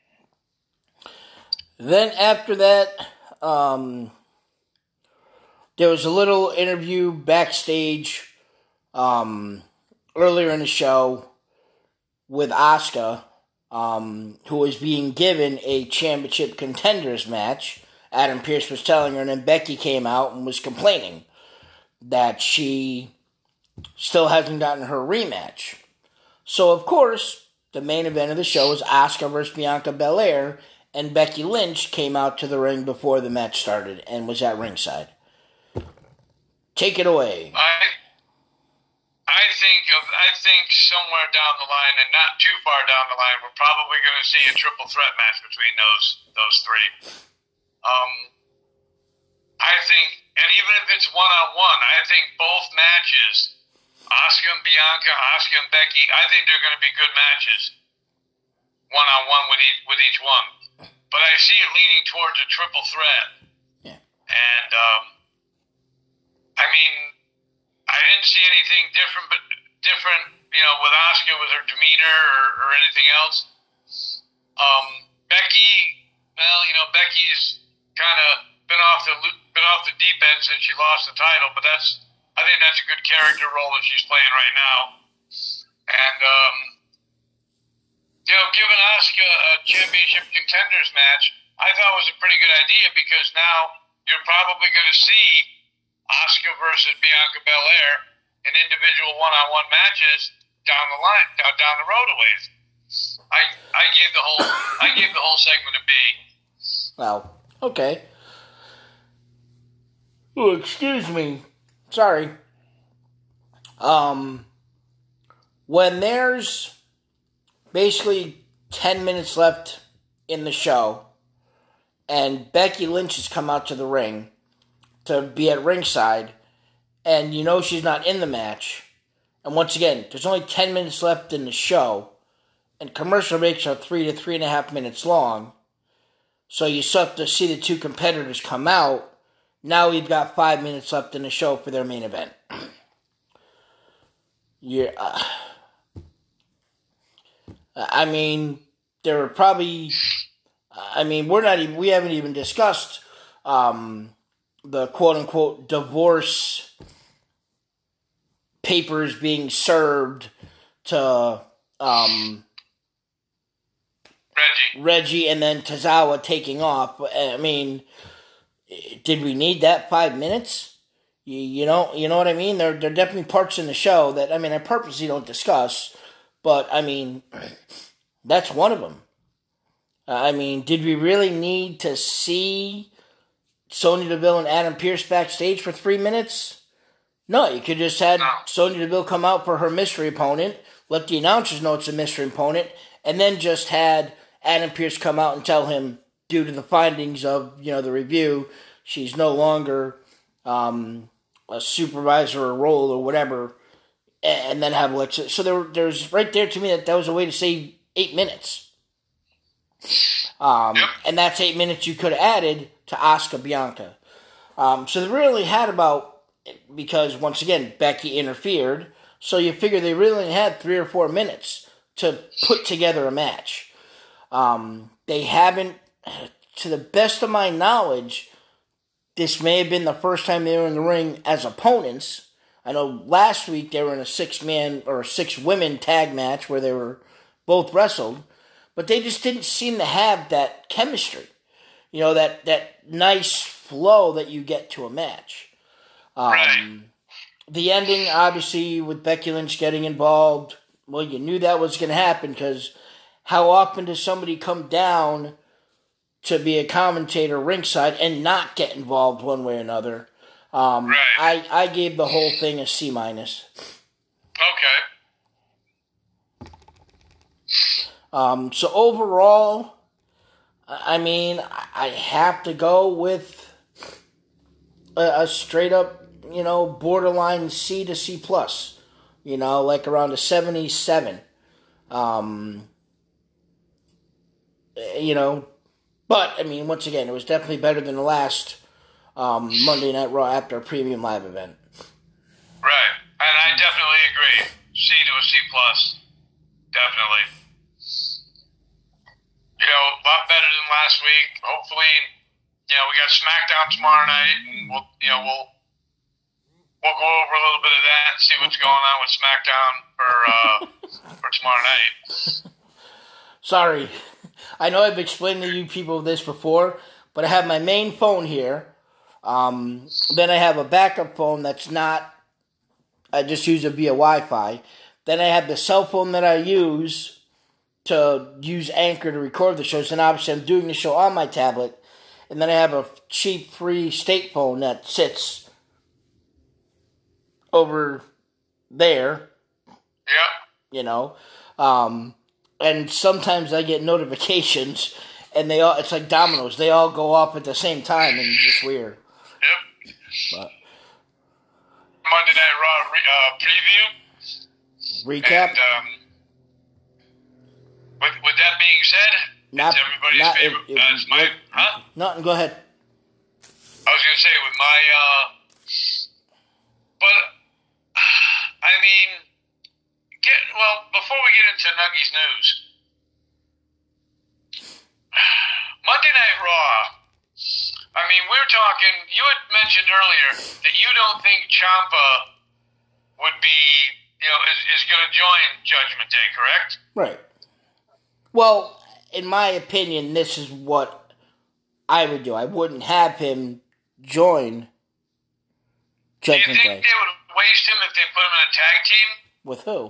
Then after that, um, there was a little interview backstage um, earlier in the show with Asuka, um, who was being given a championship contenders match. Adam Pearce was telling her, and then Becky came out and was complaining that she still hasn't gotten her rematch. So, of course, the main event of the show was Asuka versus Bianca Belair, and Becky Lynch came out to the ring before the match started and was at ringside. Take it away. I I think of I think somewhere down the line, and not too far down the line, we're probably going to see a triple threat match between those those three. Um, I think, and even if it's one on one, I think both matches, Asuka and Bianca, Asuka and Becky, I think they're going to be good matches, one on one with each with each one. But I see it leaning towards a triple threat. Yeah. And um, I mean, I didn't see anything different, but different, you know, with Asuka with her demeanor or, or anything else. Um, Becky, well, you know, Becky's kind of been off the been off the deep end since she lost the title, but that's I think that's a good character role that she's playing right now. And um, you know, giving Asuka a championship contenders match, I thought was a pretty good idea because now you're probably going to see Asuka versus Bianca Belair in individual one-on-one matches down the line, down, down the road a ways. I I gave the whole I gave the whole segment a B. Wow. Okay. Oh, excuse me. Sorry. Um, when there's basically ten minutes left in the show, and Becky Lynch has come out to the ring to be at ringside, and you know she's not in the match, and once again, there's only ten minutes left in the show, and commercial breaks are three to three and a half minutes long, so you start to see the two competitors come out. Now we've got five minutes left in the show for their main event. Yeah, uh, I mean, there were probably, I mean, we're not even, we haven't even discussed um, the quote-unquote divorce papers being served to um, Reggie. Reggie and then Tozawa taking off. I mean, did we need that five minutes? You, you know, you know what I mean? There, there are definitely parts in the show that, I mean, I purposely don't discuss, but, I mean, that's one of them. I mean, did we really need to see Sonya Deville and Adam Pearce backstage for three minutes? No, you could just had no. Sonya Deville come out for her mystery opponent, let the announcers know it's a mystery opponent, and then just had Adam Pearce come out and tell him, due to the findings of, you know, the review, she's no longer um, a supervisor or role or whatever, and then have Alexa. So there, there's right there to me that that was a way to save eight minutes. Um, yep. And that's eight minutes you could have added to Asuka Bianca. Um, so they really had about, because once again, Becky interfered, so you figure they really had three or four minutes to put together a match. Um, they haven't, to the best of my knowledge, this may have been the first time they were in the ring as opponents. I know last week they were in a six-man or six-women tag match where they were both wrestled, but they just didn't seem to have that chemistry. You know, that, that nice flow that you get to a match. Um, right. The ending, obviously, with Becky Lynch getting involved, well, you knew that was going to happen because how often does somebody come down to be a commentator ringside and not get involved one way or another? Um, right. I, I gave the whole thing a C minus. Okay. Um, so overall, I mean, I have to go with a, a straight up, you know, borderline C to C plus. You know, like around a seventy-seven. Um, you know, but I mean, once again, it was definitely better than the last um, Monday Night Raw after a premium live event. Right, and I definitely agree. C to a C plus, definitely. You know, a lot better than last week. Hopefully, you know, we got SmackDown tomorrow night, and we'll, you know, we'll we'll go over a little bit of that and see what's going on with SmackDown for uh, for tomorrow night. Sorry, I know I've explained to you people this before, but I have my main phone here. Um, then I have a backup phone that's not. I just use it via Wi-Fi. Then I have the cell phone that I use to use Anchor to record the shows, and obviously I'm doing the show on my tablet. And then I have a cheap, free state phone that sits over there. Yep. You know, um, and sometimes I get notifications, and they all—it's like dominoes. They all go off at the same time, and it's just weird. Yep. But Monday Night Raw re- uh, preview. recap. And, um, with, with that being said, not, it's everybody's not, favorite. It, it, uh, it's my, it, huh? Nothing. Go ahead. I was gonna say with my, uh, but I mean, get well before we get into Nuggies news. Monday Night Raw. I mean, we're talking. You had mentioned earlier that you don't think Ciampa would be, you know, is, is going to join Judgment Day, correct? Right. Well, in my opinion, this is what I would do. I wouldn't have him join Judgment Do you think Day. they would waste him if they put him in a tag team? With who?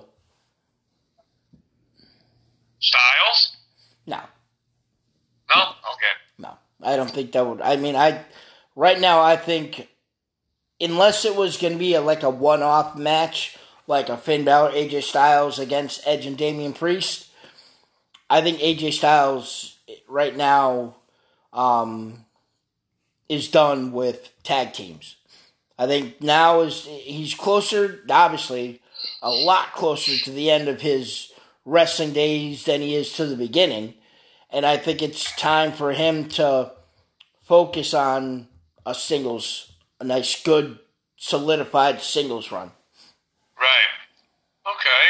Styles? No. No? Okay. No. I don't think that would... I mean, I... Right now, I think... Unless it was going to be a, like a one-off match, like a Finn Balor, A J Styles against Edge and Damian Priest, I think A J Styles right now um, is done with tag teams. I think now is he's closer, obviously, a lot closer to the end of his wrestling days than he is to the beginning. And I think it's time for him to focus on a singles, a nice, good, solidified singles run. Right. Okay.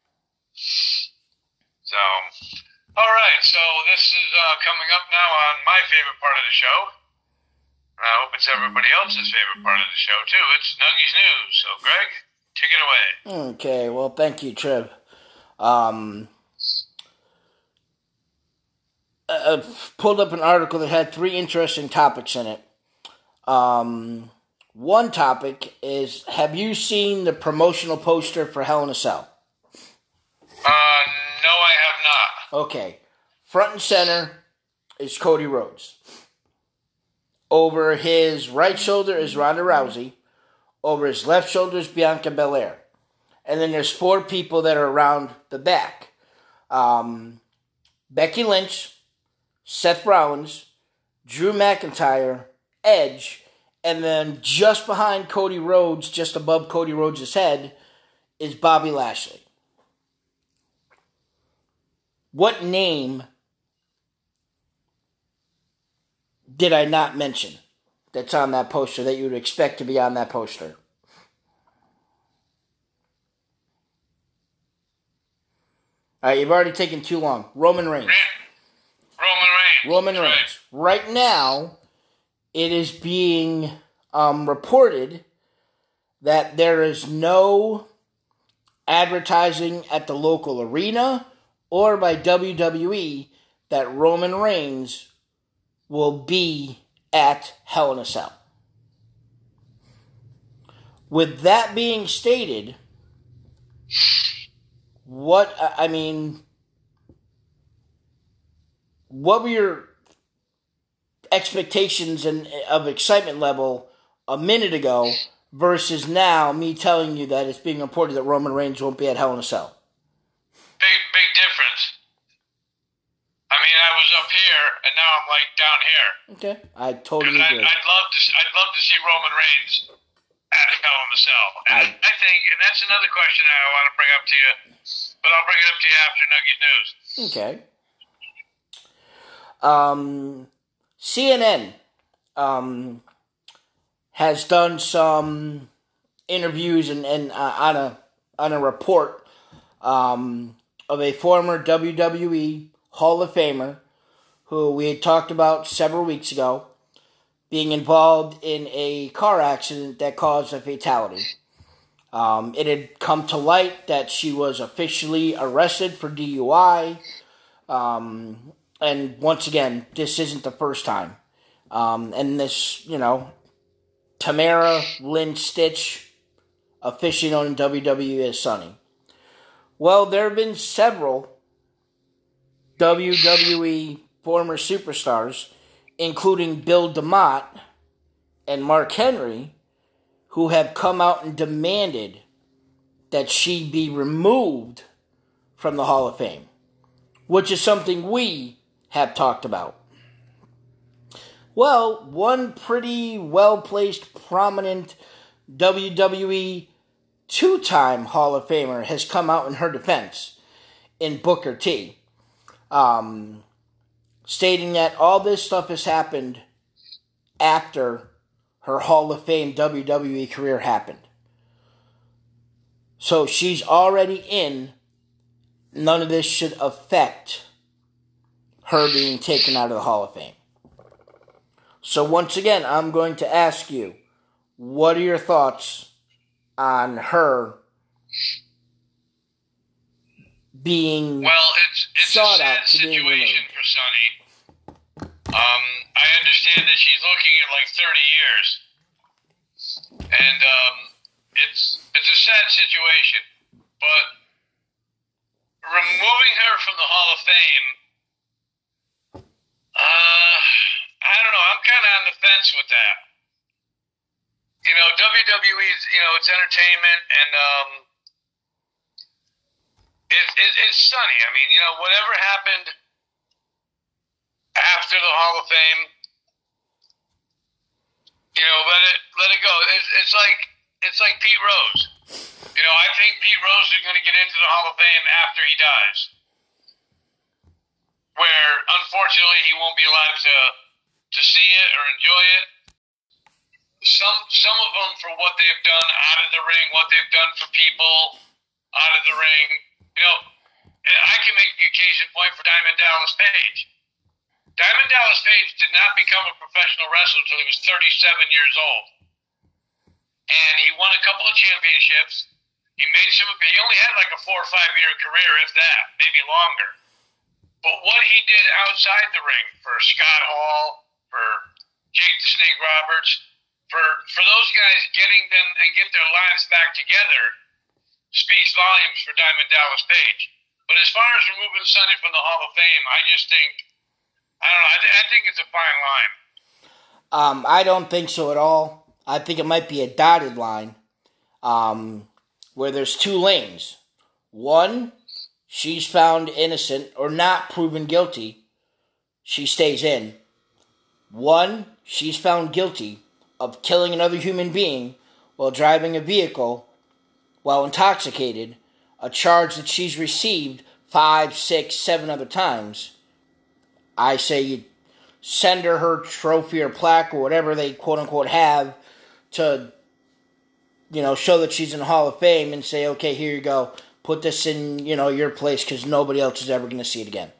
So, all right. So this is uh, coming up now on my favorite part of the show. And I hope it's everybody else's favorite part of the show, too. It's Nuggies News. So, Greg, take it away. Okay, well, thank you, Trev. Um, I pulled up an article that had three interesting topics in it. Um, one topic is, have you seen the promotional poster for Hell in a Cell? Uh, no, I have not. Okay. Front and center is Cody Rhodes. Over his right shoulder is Ronda Rousey. Over his left shoulder is Bianca Belair. And then there's four people that are around the back. Um, Becky Lynch, Seth Rollins, Drew McIntyre, Edge, and then just behind Cody Rhodes, just above Cody Rhodes' head, is Bobby Lashley. What name did I not mention? that's on that poster that you would expect to be on that poster? All right, you've already taken too long. Roman Reigns. Roman Reigns. Roman Reigns. Right. right now, it is being um, reported that there is no advertising at the local arena or by W W E that Roman Reigns will be at Hell in a Cell. With that being stated, what, I mean, what were your expectations and of excitement level a minute ago versus now me telling you that it's being reported that Roman Reigns won't be at Hell in a Cell? Big, big difference. I mean, I was up here, and now I'm like down here. Okay, I totally I'd, agree. I'd love to. I'd love to see Roman Reigns at Hell in a Cell. And I, I think, and that's another question I want to bring up to you, but I'll bring it up to you after Nugget News. Okay. Um, C N N um has done some interviews and and uh, on a on a report um of a former W W E Hall of Famer who we had talked about several weeks ago being involved in a car accident that caused a fatality. Um, it had come to light that she was officially arrested for D U I. Um, and once again, this isn't the first time. Um, and this, you know, Tamara Lynn Stitch, officially known in W W E as Sunny. Well, there have been several W W E former superstars, including Bill DeMott and Mark Henry, who have come out and demanded that she be removed from the Hall of Fame, which is something we have talked about. Well, one pretty well-placed, prominent W W E two-time Hall of Famer has come out in her defense in Booker T, um, stating that all this stuff has happened after her Hall of Fame W W E career happened. So she's already in. None of this should affect her being taken out of the Hall of Fame. So once again, I'm going to ask you, what are your thoughts on her being well, it's it's sought a sad out to be situation removed? for Sunny. Um, I understand that she's looking at like thirty years, and um, it's it's a sad situation. But removing her from the Hall of Fame, uh, I don't know. I'm kind of on the fence with that. You know, W W E is, you know, it's entertainment, and um, it, it, it's Sunny. I mean, you know, whatever happened after the Hall of Fame, you know, let it let it go. It's, it's like it's like Pete Rose. You know, I think Pete Rose is going to get into the Hall of Fame after he dies, where unfortunately he won't be allowed to to see it or enjoy it. Some some of them for what they've done out of the ring, what they've done for people out of the ring. You know, I can make the occasion point for Diamond Dallas Page. Diamond Dallas Page did not become a professional wrestler until he was thirty-seven years old. And he won a couple of championships. He made some, he only had like a four or five year career, if that, maybe longer. But what he did outside the ring for Scott Hall, for Jake the Snake Roberts, for, for those guys getting them and get their lives back together speaks volumes for Diamond Dallas Page. But as far as removing Sunny from the Hall of Fame, I just think, I don't know, I, th- I think it's a fine line. Um, I don't think so at all. I think it might be a dotted line um, where there's two lanes. One, she's found innocent or not proven guilty. She stays in. One, she's found guilty of killing another human being while driving a vehicle while intoxicated, a charge that she's received five, six, seven other times. I say you send her her trophy or plaque or whatever they quote unquote have to, you know, show that she's in the Hall of Fame and say, okay, here you go, put this in, you know, your place because nobody else is ever going to see it again.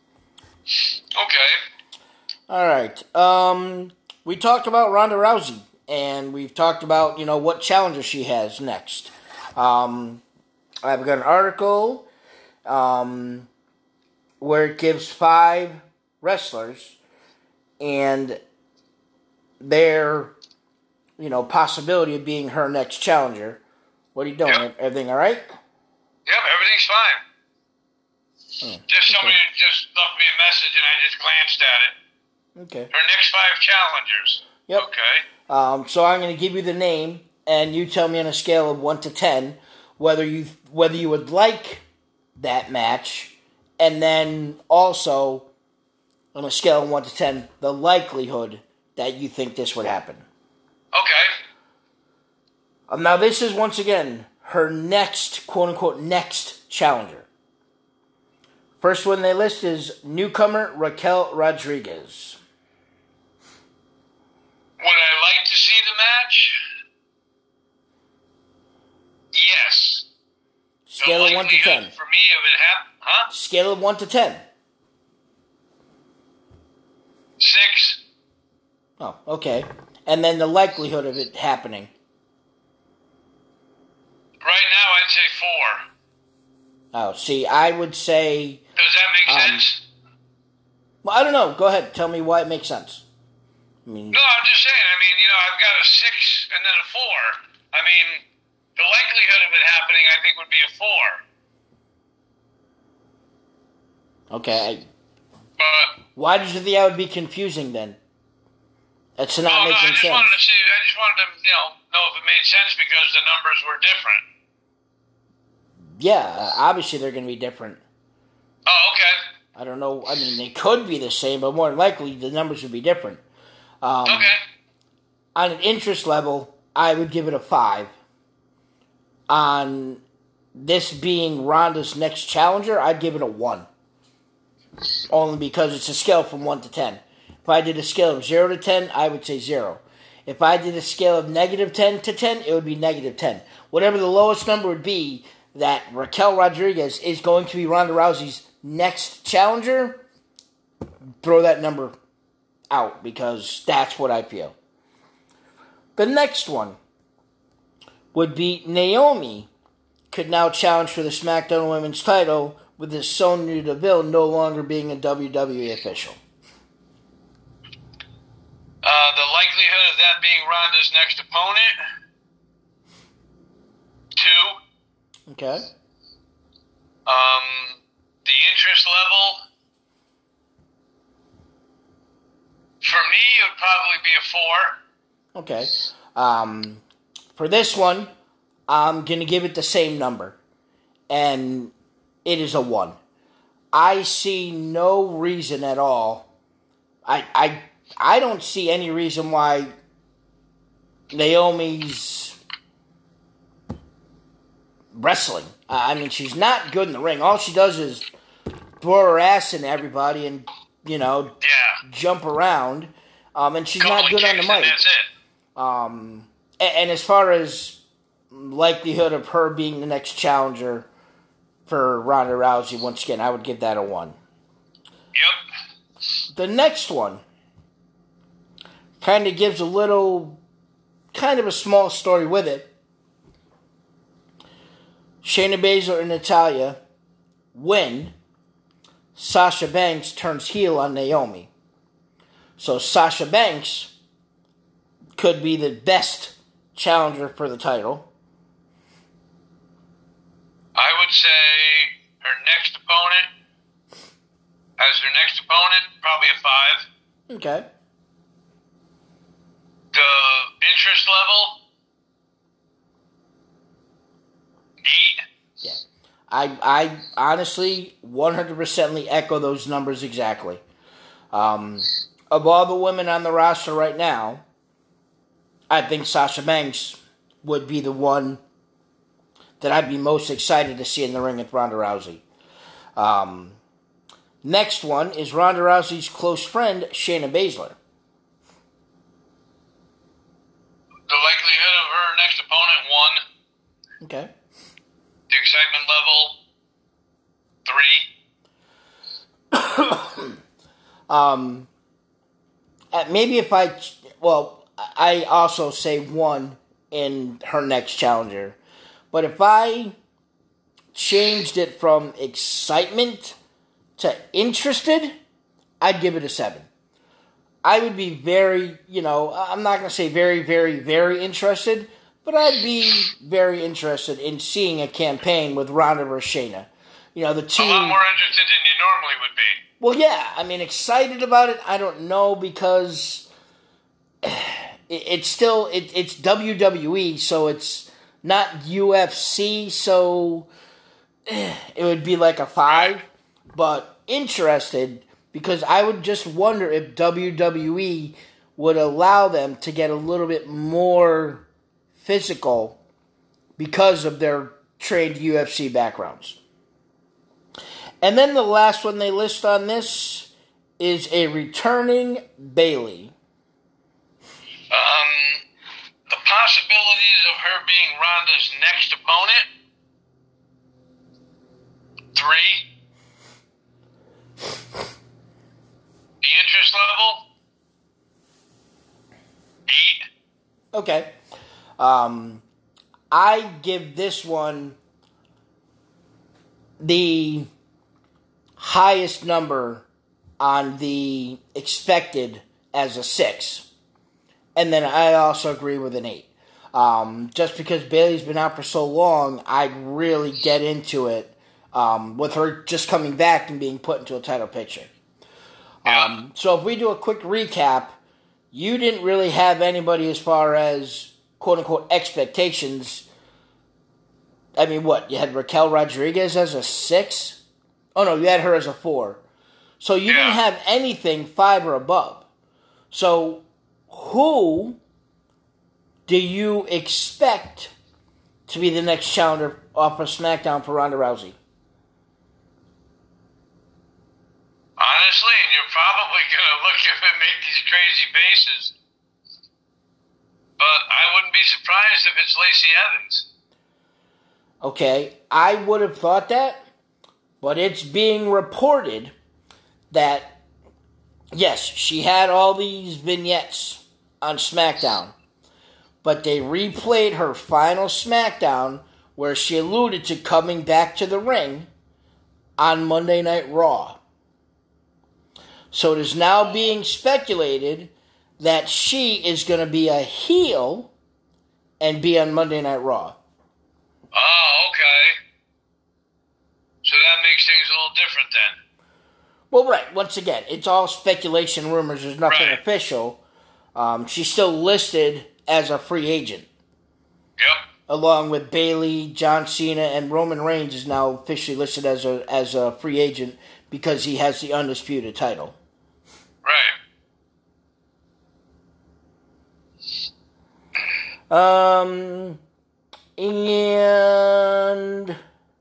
Okay. All right. Um, we talked about Ronda Rousey, and we've talked about, you know, what challenger she has next. Um, I've got an article um, where it gives five wrestlers and their, you know, possibility of being her next challenger. What are you doing? Yep. Everything all right? Yep, everything's fine. Oh, just somebody okay. just left me a message and I just glanced at it. Okay. Her next five challengers. Yep. Okay. Um, so I'm going to give you the name, and you tell me on a scale of one to ten whether you whether you would like that match, and then also on a scale of one to ten, the likelihood that you think this would happen. Okay. Um, now this is once again her next quote unquote next challenger. First one they list is newcomer Raquel Rodriguez. Would I like to see the match? Yes. Scale of one to ten. For me, if it happened, huh? Scale of one to ten. Six. Oh, okay. And then the likelihood of it happening. Right now, I'd say four. Oh, see, I would say... Does that make um, sense? Well, I don't know. Go ahead. Tell me why it makes sense. I mean... No, I'm just saying. I mean, you know, I've got a six and then a four. I mean, the likelihood of it happening, I think, would be a four. Okay. But... Why did you think that would be confusing, then? That's not no, making no, I just sense. wanted to see... I just wanted to, you know, know if it made sense because the numbers were different. Yeah, obviously they're going to be different. Oh, okay. I don't know. I mean, they could be the same, but more likely the numbers would be different. Um, okay. On an interest level, I would give it a five. On this being Ronda's next challenger, I'd give it a one. Only because it's a scale from one to ten. If I did a scale of zero to ten, I would say zero. If I did a scale of negative ten to ten, it would be negative ten. Whatever the lowest number would be, that Raquel Rodriguez is going to be Ronda Rousey's next challenger, throw that number out because that's what I feel. The next one would be Naomi could now challenge for the SmackDown Women's title with the Sonya Deville no longer being a W W E official. Uh, the likelihood of that being Ronda's next opponent? Two. Okay. Um, the interest level? For me, it would probably be a four. Okay. Um, for this one, I'm going to give it the same number. And it is a one. I see no reason at all. I I I don't see any reason why Naomi's wrestling. I mean, she's not good in the ring. All she does is throw her ass into everybody and, you know, yeah. jump around. Um, and she's Couple not good on the mic. That's it. Um, and, and as far as likelihood of her being the next challenger for Ronda Rousey, once again, I would give that a one. Yep. The next one kind of gives a little, kind of a small story with it. Shayna Baszler and Natalya win. Sasha Banks turns heel on Naomi. So Sasha Banks could be the best challenger for the title. I would say her next opponent, as her next opponent, probably a five. Okay. The interest level, eight. Yeah. I I honestly one hundred percent echo those numbers exactly. Um, of all the women on the roster right now, I think Sasha Banks would be the one that I'd be most excited to see in the ring with Ronda Rousey. Um, Next one is Ronda Rousey's close friend, Shayna Baszler. The likelihood of her next opponent, one. Okay. The excitement level, three. um, maybe if I, well, I also say one in her next challenger. But if I changed it from excitement to interested, I'd give it a seven. I would be very, you know, I'm not going to say very, very, very interested, but I'd be very interested in seeing a campaign with Ronda versus Shayna. You know, the two... A lot more interested than you normally would be. Well, yeah. I mean, excited about it, I don't know, because it's still, it, it's W W E, so it's not U F C, so it would be like a five, but interested... Because I would just wonder if W W E would allow them to get a little bit more physical because of their trained U F C backgrounds. And then the last one they list on this is a returning Bayley. Um, the possibilities of her being Ronda's next opponent, three. The interest level, eight. Okay. Um, I give this one the highest number on the expected as a six. And then I also agree with an eight. Um, just because Bayley's been out for so long, I'd really get into it um, with her just coming back and being put into a title picture. Um, so if we do a quick recap, you didn't really have anybody as far as quote-unquote expectations. I mean, what? You had Raquel Rodriguez as a six? Oh, no, you had her as a four. So you yeah. didn't have anything five or above. So who do you expect to be the next challenger off of SmackDown for Ronda Rousey? Honestly, and you're probably going to look at and make these crazy faces, but I wouldn't be surprised if it's Lacey Evans. Okay, I would have thought that, but it's being reported that, yes, she had all these vignettes on SmackDown, but they replayed her final SmackDown where she alluded to coming back to the ring on Monday Night Raw. So it is now being speculated that she is going to be a heel and be on Monday Night Raw. Oh, okay. So that makes things a little different then. Well, right. Once again, it's all speculation, rumors. There's nothing right. official. Um, she's still listed as a free agent. Yep. Along with Bayley, John Cena, and Roman Reigns is now officially listed as a as a free agent because he has the undisputed title. Right. Um, and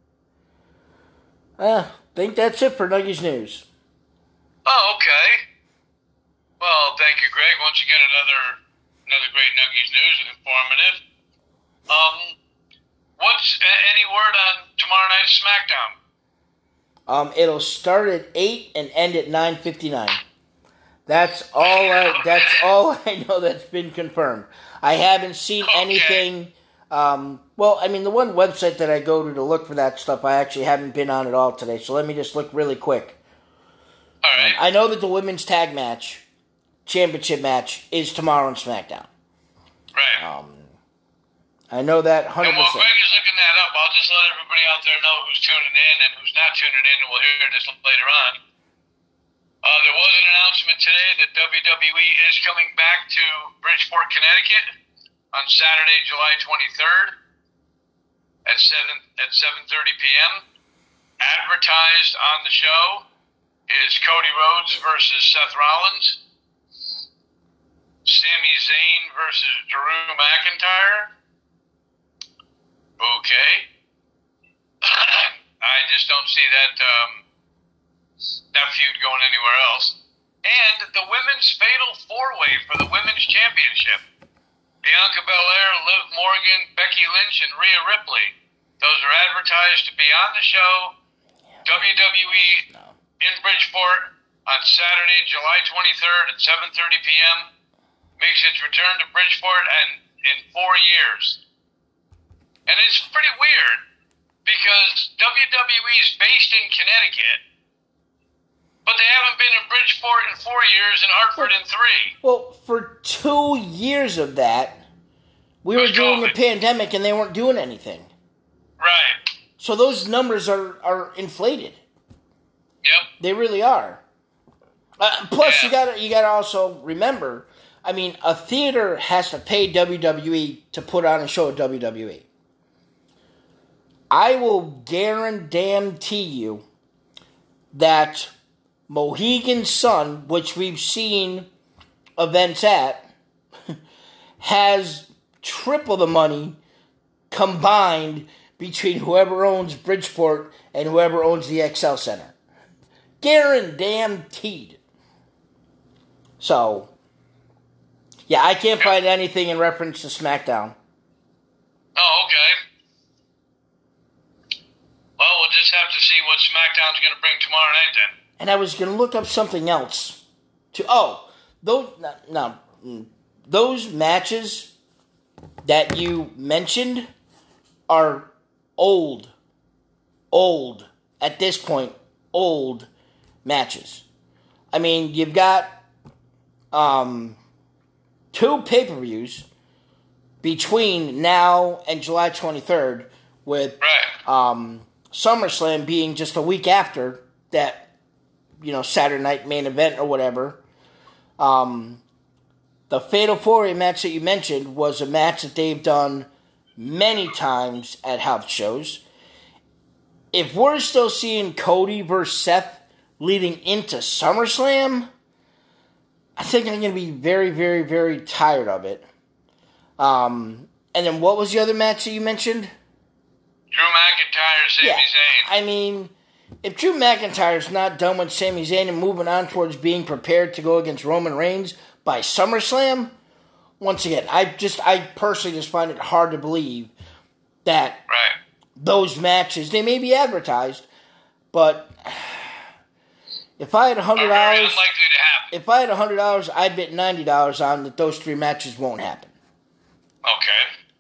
I uh, think that's it for Nuggies News. Oh, okay. Well, thank you, Greg. Once again, another another great Nuggies News and informative. Um, what's uh, any word on tomorrow night's SmackDown? Um, it'll start at eight and end at nine fifty-nine. That's all. I, that's all I know that's been confirmed. I haven't seen okay. anything. Um, well, I mean, the one website that I go to to look for that stuff, I actually haven't been on at all today. So let me just look really quick. All right. Um, I know that the women's tag match, championship match, is tomorrow on SmackDown. Right. Um, I know that one hundred percent. And while Greg is looking that up, I'll just let everybody out there know who's tuning in and who's not tuning in, and we'll hear this later on. Uh, there was an announcement today that W W E is coming back to Bridgeport, Connecticut on Saturday, July twenty-third at seven at seven thirty p.m. Advertised on the show is Cody Rhodes versus Seth Rollins, Sami Zayn versus Drew McIntyre. Okay. I just don't see that um, that that feud going anywhere else. And the women's fatal four-way for the women's championship. Bianca Belair, Liv Morgan, Becky Lynch, and Rhea Ripley. Those are advertised to be on the show, W W E no. in Bridgeport on Saturday, July twenty-third at seven thirty p.m. Makes its return to Bridgeport and in four years. And it's pretty weird because W W E is based in Connecticut, but they haven't been in Bridgeport in four years and Hartford in three. Well, for two years of that, we were doing the pandemic and they weren't doing anything. Right. So those numbers are, are inflated. Yep. They really are. Uh, plus, yeah. you got you got to also remember, I mean, a theater has to pay W W E to put on a show at W W E. I will guarantee you that Mohegan Sun, which we've seen events at, has triple the money combined between whoever owns Bridgeport and whoever owns the X L Center. Guaranteed. So, yeah, I can't find anything in reference to SmackDown. Oh, okay. Well, we'll just have to see what SmackDown's going to bring tomorrow night then. And I was going to look up something else. To oh, those no, no, those matches that you mentioned are old, old at this point, old matches. I mean, you've got um, two pay-per-views between now and July twenty-third, with right. um, SummerSlam being just a week after that, you know, Saturday night main event or whatever. Um, the Fatal four-Way match that you mentioned was a match that they've done many times at house shows. If we're still seeing Cody versus Seth leading into SummerSlam, I think I'm going to be very, very, very tired of it. Um, and then what was the other match that you mentioned? Drew McIntyre, Sami yeah, Zayn. I mean, if Drew McIntyre's not done with Sami Zayn and moving on towards being prepared to go against Roman Reigns by SummerSlam, once again, I just, I personally just find it hard to believe that right. those matches, they may be advertised, but if I had a hundred dollars, if I had a hundred dollars, I'd bet ninety dollars on that those three matches won't happen. Okay.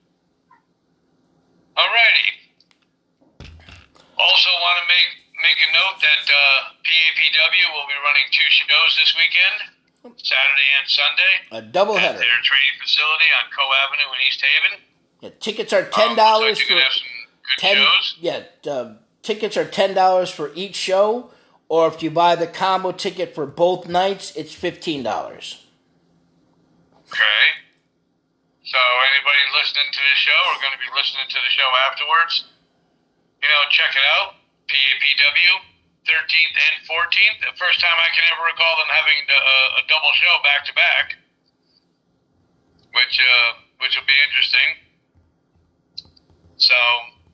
Alrighty. Also, want to make make a note that uh, P A P W will be running two shows this weekend, Saturday and Sunday. A doubleheader. At their training facility on Co Avenue in East Haven. Yeah, tickets are ten dollars um, like for good ten. Shows. Yeah, uh, tickets are ten dollars for each show, or if you buy the combo ticket for both nights, it's fifteen dollars. Okay. So anybody listening to the show or going to be listening to the show afterwards, you know, check it out. P A P W, thirteenth and fourteenth. The first time I can ever recall them having a, a double show back to back, which uh, which will be interesting. So,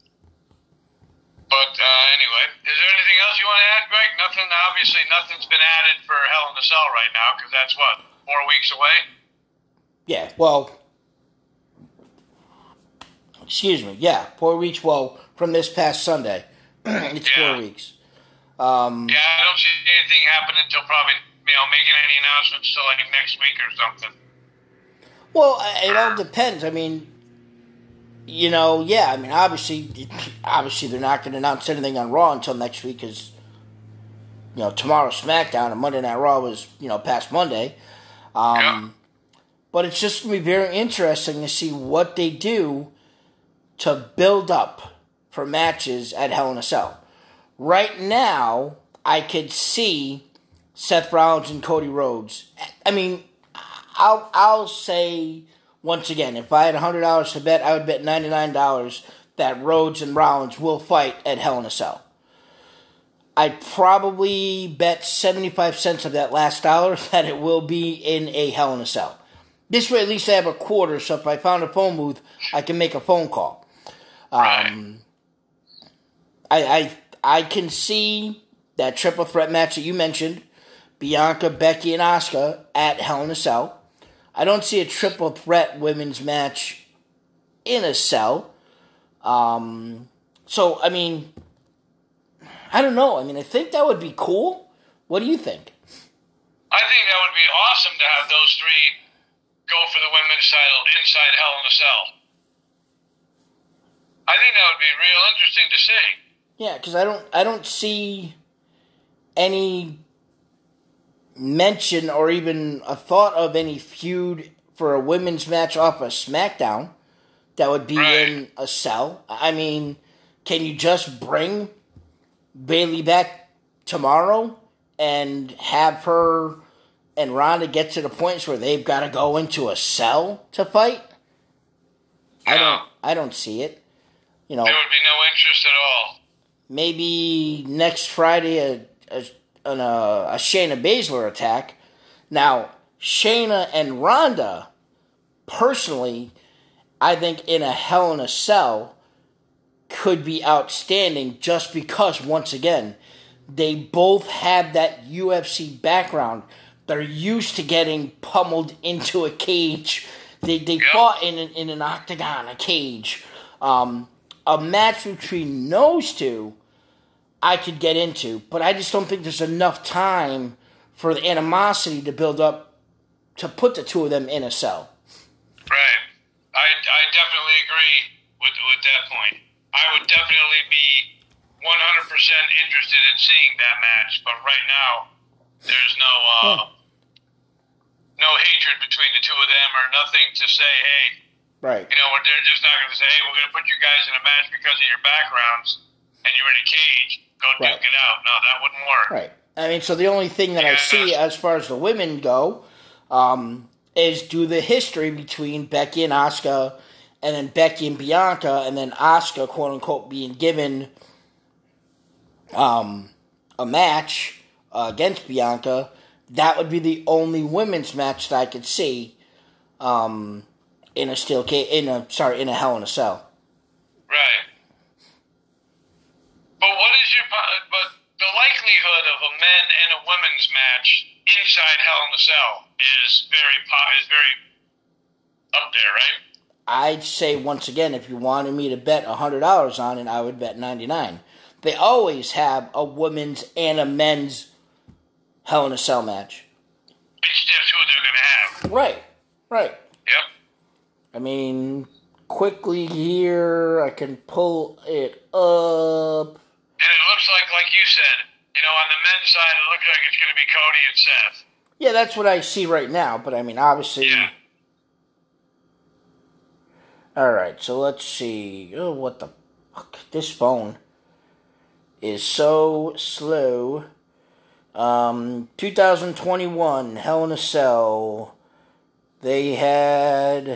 but uh, anyway, is there anything else you want to add, Greg? Nothing. Obviously, nothing's been added for Hell in a Cell right now because that's what, four weeks away. Yeah. Well. Excuse me, yeah, four weeks, well, from this past Sunday. It's yeah. four weeks. Um, yeah, I don't see anything happening until probably, you know, making any announcements till like next week or something. Well, it all depends. I mean, you know, yeah, I mean, obviously, obviously they're not going to announce anything on Raw until next week because, you know, tomorrow's SmackDown and Monday Night Raw was, you know, past Monday. Um, yeah. But it's just going to be very interesting to see what they do to build up for matches at Hell in a Cell. Right now, I could see Seth Rollins and Cody Rhodes. I mean, I'll I'll say once again, if I had one hundred dollars to bet, I would bet ninety-nine dollars that Rhodes and Rollins will fight at Hell in a Cell. I'd probably bet seventy-five cents of that last dollar that it will be in a Hell in a Cell. This way, at least I have a quarter, so if I found a phone booth, I can make a phone call. Um, I, I I can see that triple threat match that you mentioned, Bianca, Becky, and Asuka at Hell in a Cell. I don't see a triple threat women's match in a cell. Um, so, I mean, I don't know. I mean, I think that would be cool. What do you think? I think that would be awesome to have those three go for the women's title inside Hell in a Cell. I think that would be real interesting to see. Yeah, because I don't, I don't see any mention or even a thought of any feud for a women's match off of SmackDown that would be right. in a cell. I mean, can you just bring Bayley back tomorrow and have her and Ronda get to the points where they've got to go into a cell to fight? No. I don't. I don't see it. You know, there would be no interest at all. Maybe next Friday a a, an, a, a Shayna Baszler attack. Now, Shayna and Ronda, personally, I think in a Hell in a Cell could be outstanding just because, once again, they both have that U F C background. They're used to getting pummeled into a cage. They they yep. fought in an, in an octagon, a cage. Um, a match between those two, I could get into, but I just don't think there's enough time for the animosity to build up to put the two of them in a cell. Right. I, I definitely agree with with that point. I would definitely be one hundred percent interested in seeing that match, but right now, there's no uh, yeah. no hatred between the two of them or nothing to say, hey, right. you know, they're just not going to say, hey, we're going to put you guys in a match because of your backgrounds and you're in a cage, go right. duke it out. No, that wouldn't work. Right. I mean, so the only thing that yeah, I see as far as the women go um, is do the history between Becky and Asuka, and then Becky and Bianca, and then Asuka, quote unquote, being given um, a match uh, against Bianca. That would be the only women's match that I could see um, in a steel cage, in a sorry, in a Hell in a Cell. Right. But what is your but the likelihood of a men and a women's match inside Hell in a Cell is very is very up there, right? I'd say once again, if you wanted me to bet a hundred dollars on it, I would bet ninety nine. They always have a women's and a men's Hell in a Cell match. It's just who they're going to have. Right, right. Yep. I mean, quickly here, I can pull it up. And it looks like, like you said, you know, on the men's side, it looks like it's going to be Cody and Seth. Yeah, that's what I see right now, but I mean, obviously... Yeah. Alright, so let's see. Oh, what the fuck? This phone is so slow. Um, two thousand twenty-one, Hell in a Cell. They had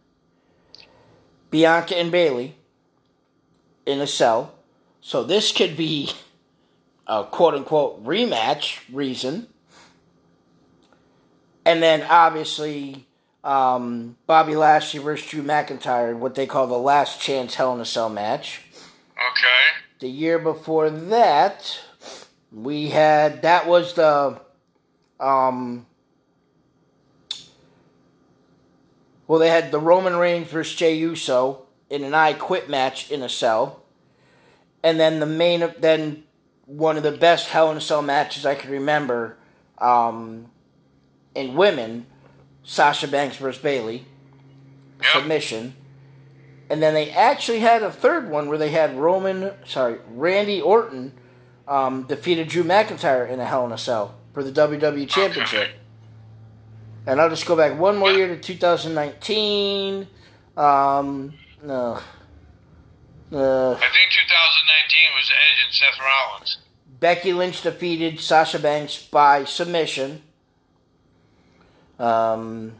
Bianca and Bayley in a cell. So this could be a quote-unquote rematch reason. And then, obviously, um, Bobby Lashley versus Drew McIntyre, what they call the last chance Hell in a Cell match. Okay. The year before that, we had, that was the, um, well, they had the Roman Reigns versus Jey Uso in an I Quit match in a cell. And then the main, then one of the best Hell in a Cell matches I can remember um, in women, Sasha Banks versus Bayley, yep. submission. And then they actually had a third one where they had Roman, sorry, Randy Orton um, defeated Drew McIntyre in a Hell in a Cell for the W W E Championship. Okay. And I'll just go back one more year to two thousand nineteen. Um, no. Uh, I think two thousand nineteen was Edge and Seth Rollins. Becky Lynch defeated Sasha Banks by submission. Um,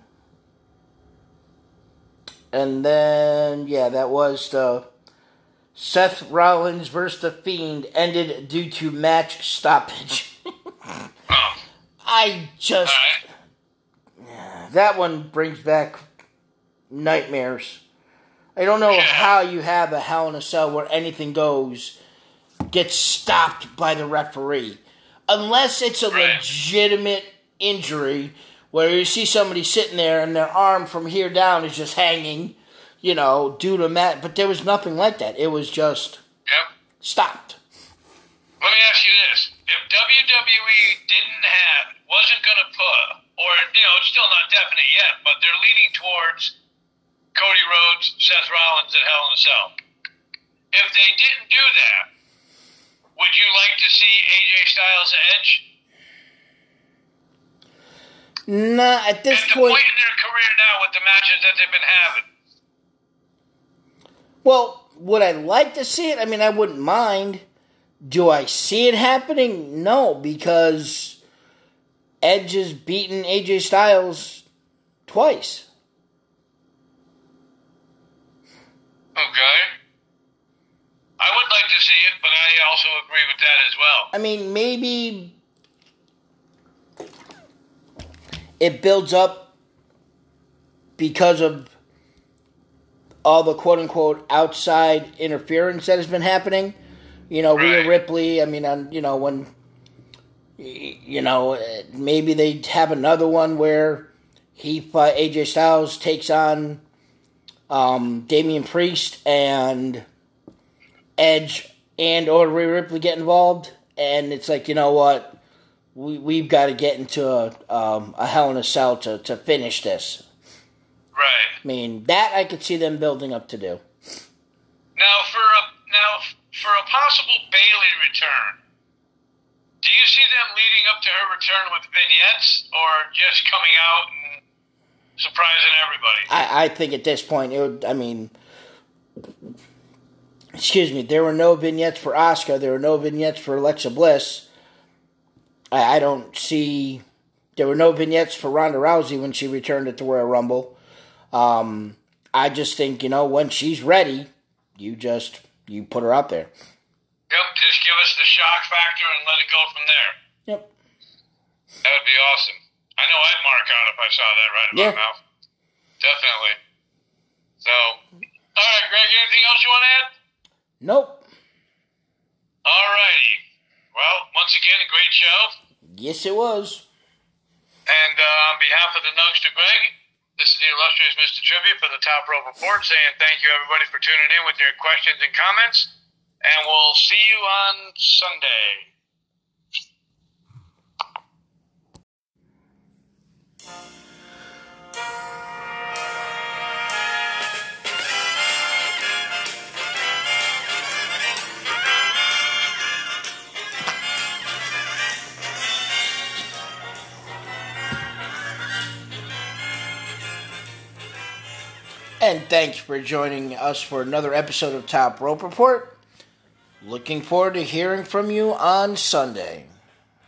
and then, yeah, that was the Seth Rollins versus The Fiend ended due to match stoppage. Oh. I just... All right. Yeah, that one brings back nightmares. I don't know yeah. how you have a Hell in a Cell where anything goes gets stopped by the referee. Unless it's a right. legitimate injury where you see somebody sitting there and their arm from here down is just hanging, you know, due to mat. But there was nothing like that. It was just yep. stopped. Let me ask you this. If W W E didn't have, wasn't going to put, or, you know, it's still not definite yet, but they're leaning towards Cody Rhodes, Seth Rollins, and Hell in a Cell. If they didn't do that, would you like to see A J Styles Edge? Nah, at this at the point... point in their career now with the matches that they've been having. Well, would I like to see it? I mean, I wouldn't mind. Do I see it happening? No, because Edge has beaten A J Styles twice. Okay. I would like to see it, but I also agree with that as well. I mean, maybe it builds up because of all the quote-unquote outside interference that has been happening. You know, Rhea right. Ripley, I mean, on, you know, when, you know, maybe they have another one where he, uh, A J Styles takes on um, Damian Priest and Edge and or Rhea Ripley get involved, and it's like, you know what, we, we've got to get into a, um, a Hell in a Cell to, to finish this. Right. I mean, that I could see them building up to do. Now, for a, now, for a possible Bayley return, do you see them leading up to her return with vignettes, or just coming out and surprising everybody? I, I think at this point, it would, I mean, excuse me, there were no vignettes for Asuka, there were no vignettes for Alexa Bliss. I, I don't see, there were no vignettes for Ronda Rousey when she returned at the Royal Rumble. Um, I just think, you know, when she's ready, you just, you put her out there. Yep, just give us the shock factor and let it go from there. Yep. That would be awesome. I know I'd mark out if I saw that right in yeah. my mouth. Definitely. So, all right, Greg, anything else you want to add? Nope. All righty. Well, once again, a great show. Yes, it was. And uh, on behalf of the Nugs to Greg, this is the illustrious Mister Trivia for the Top Rope Report, saying thank you, everybody, for tuning in with your questions and comments. And we'll see you on Sunday. And thanks for joining us for another episode of Top Rope Report. Looking forward to hearing from you on Sunday.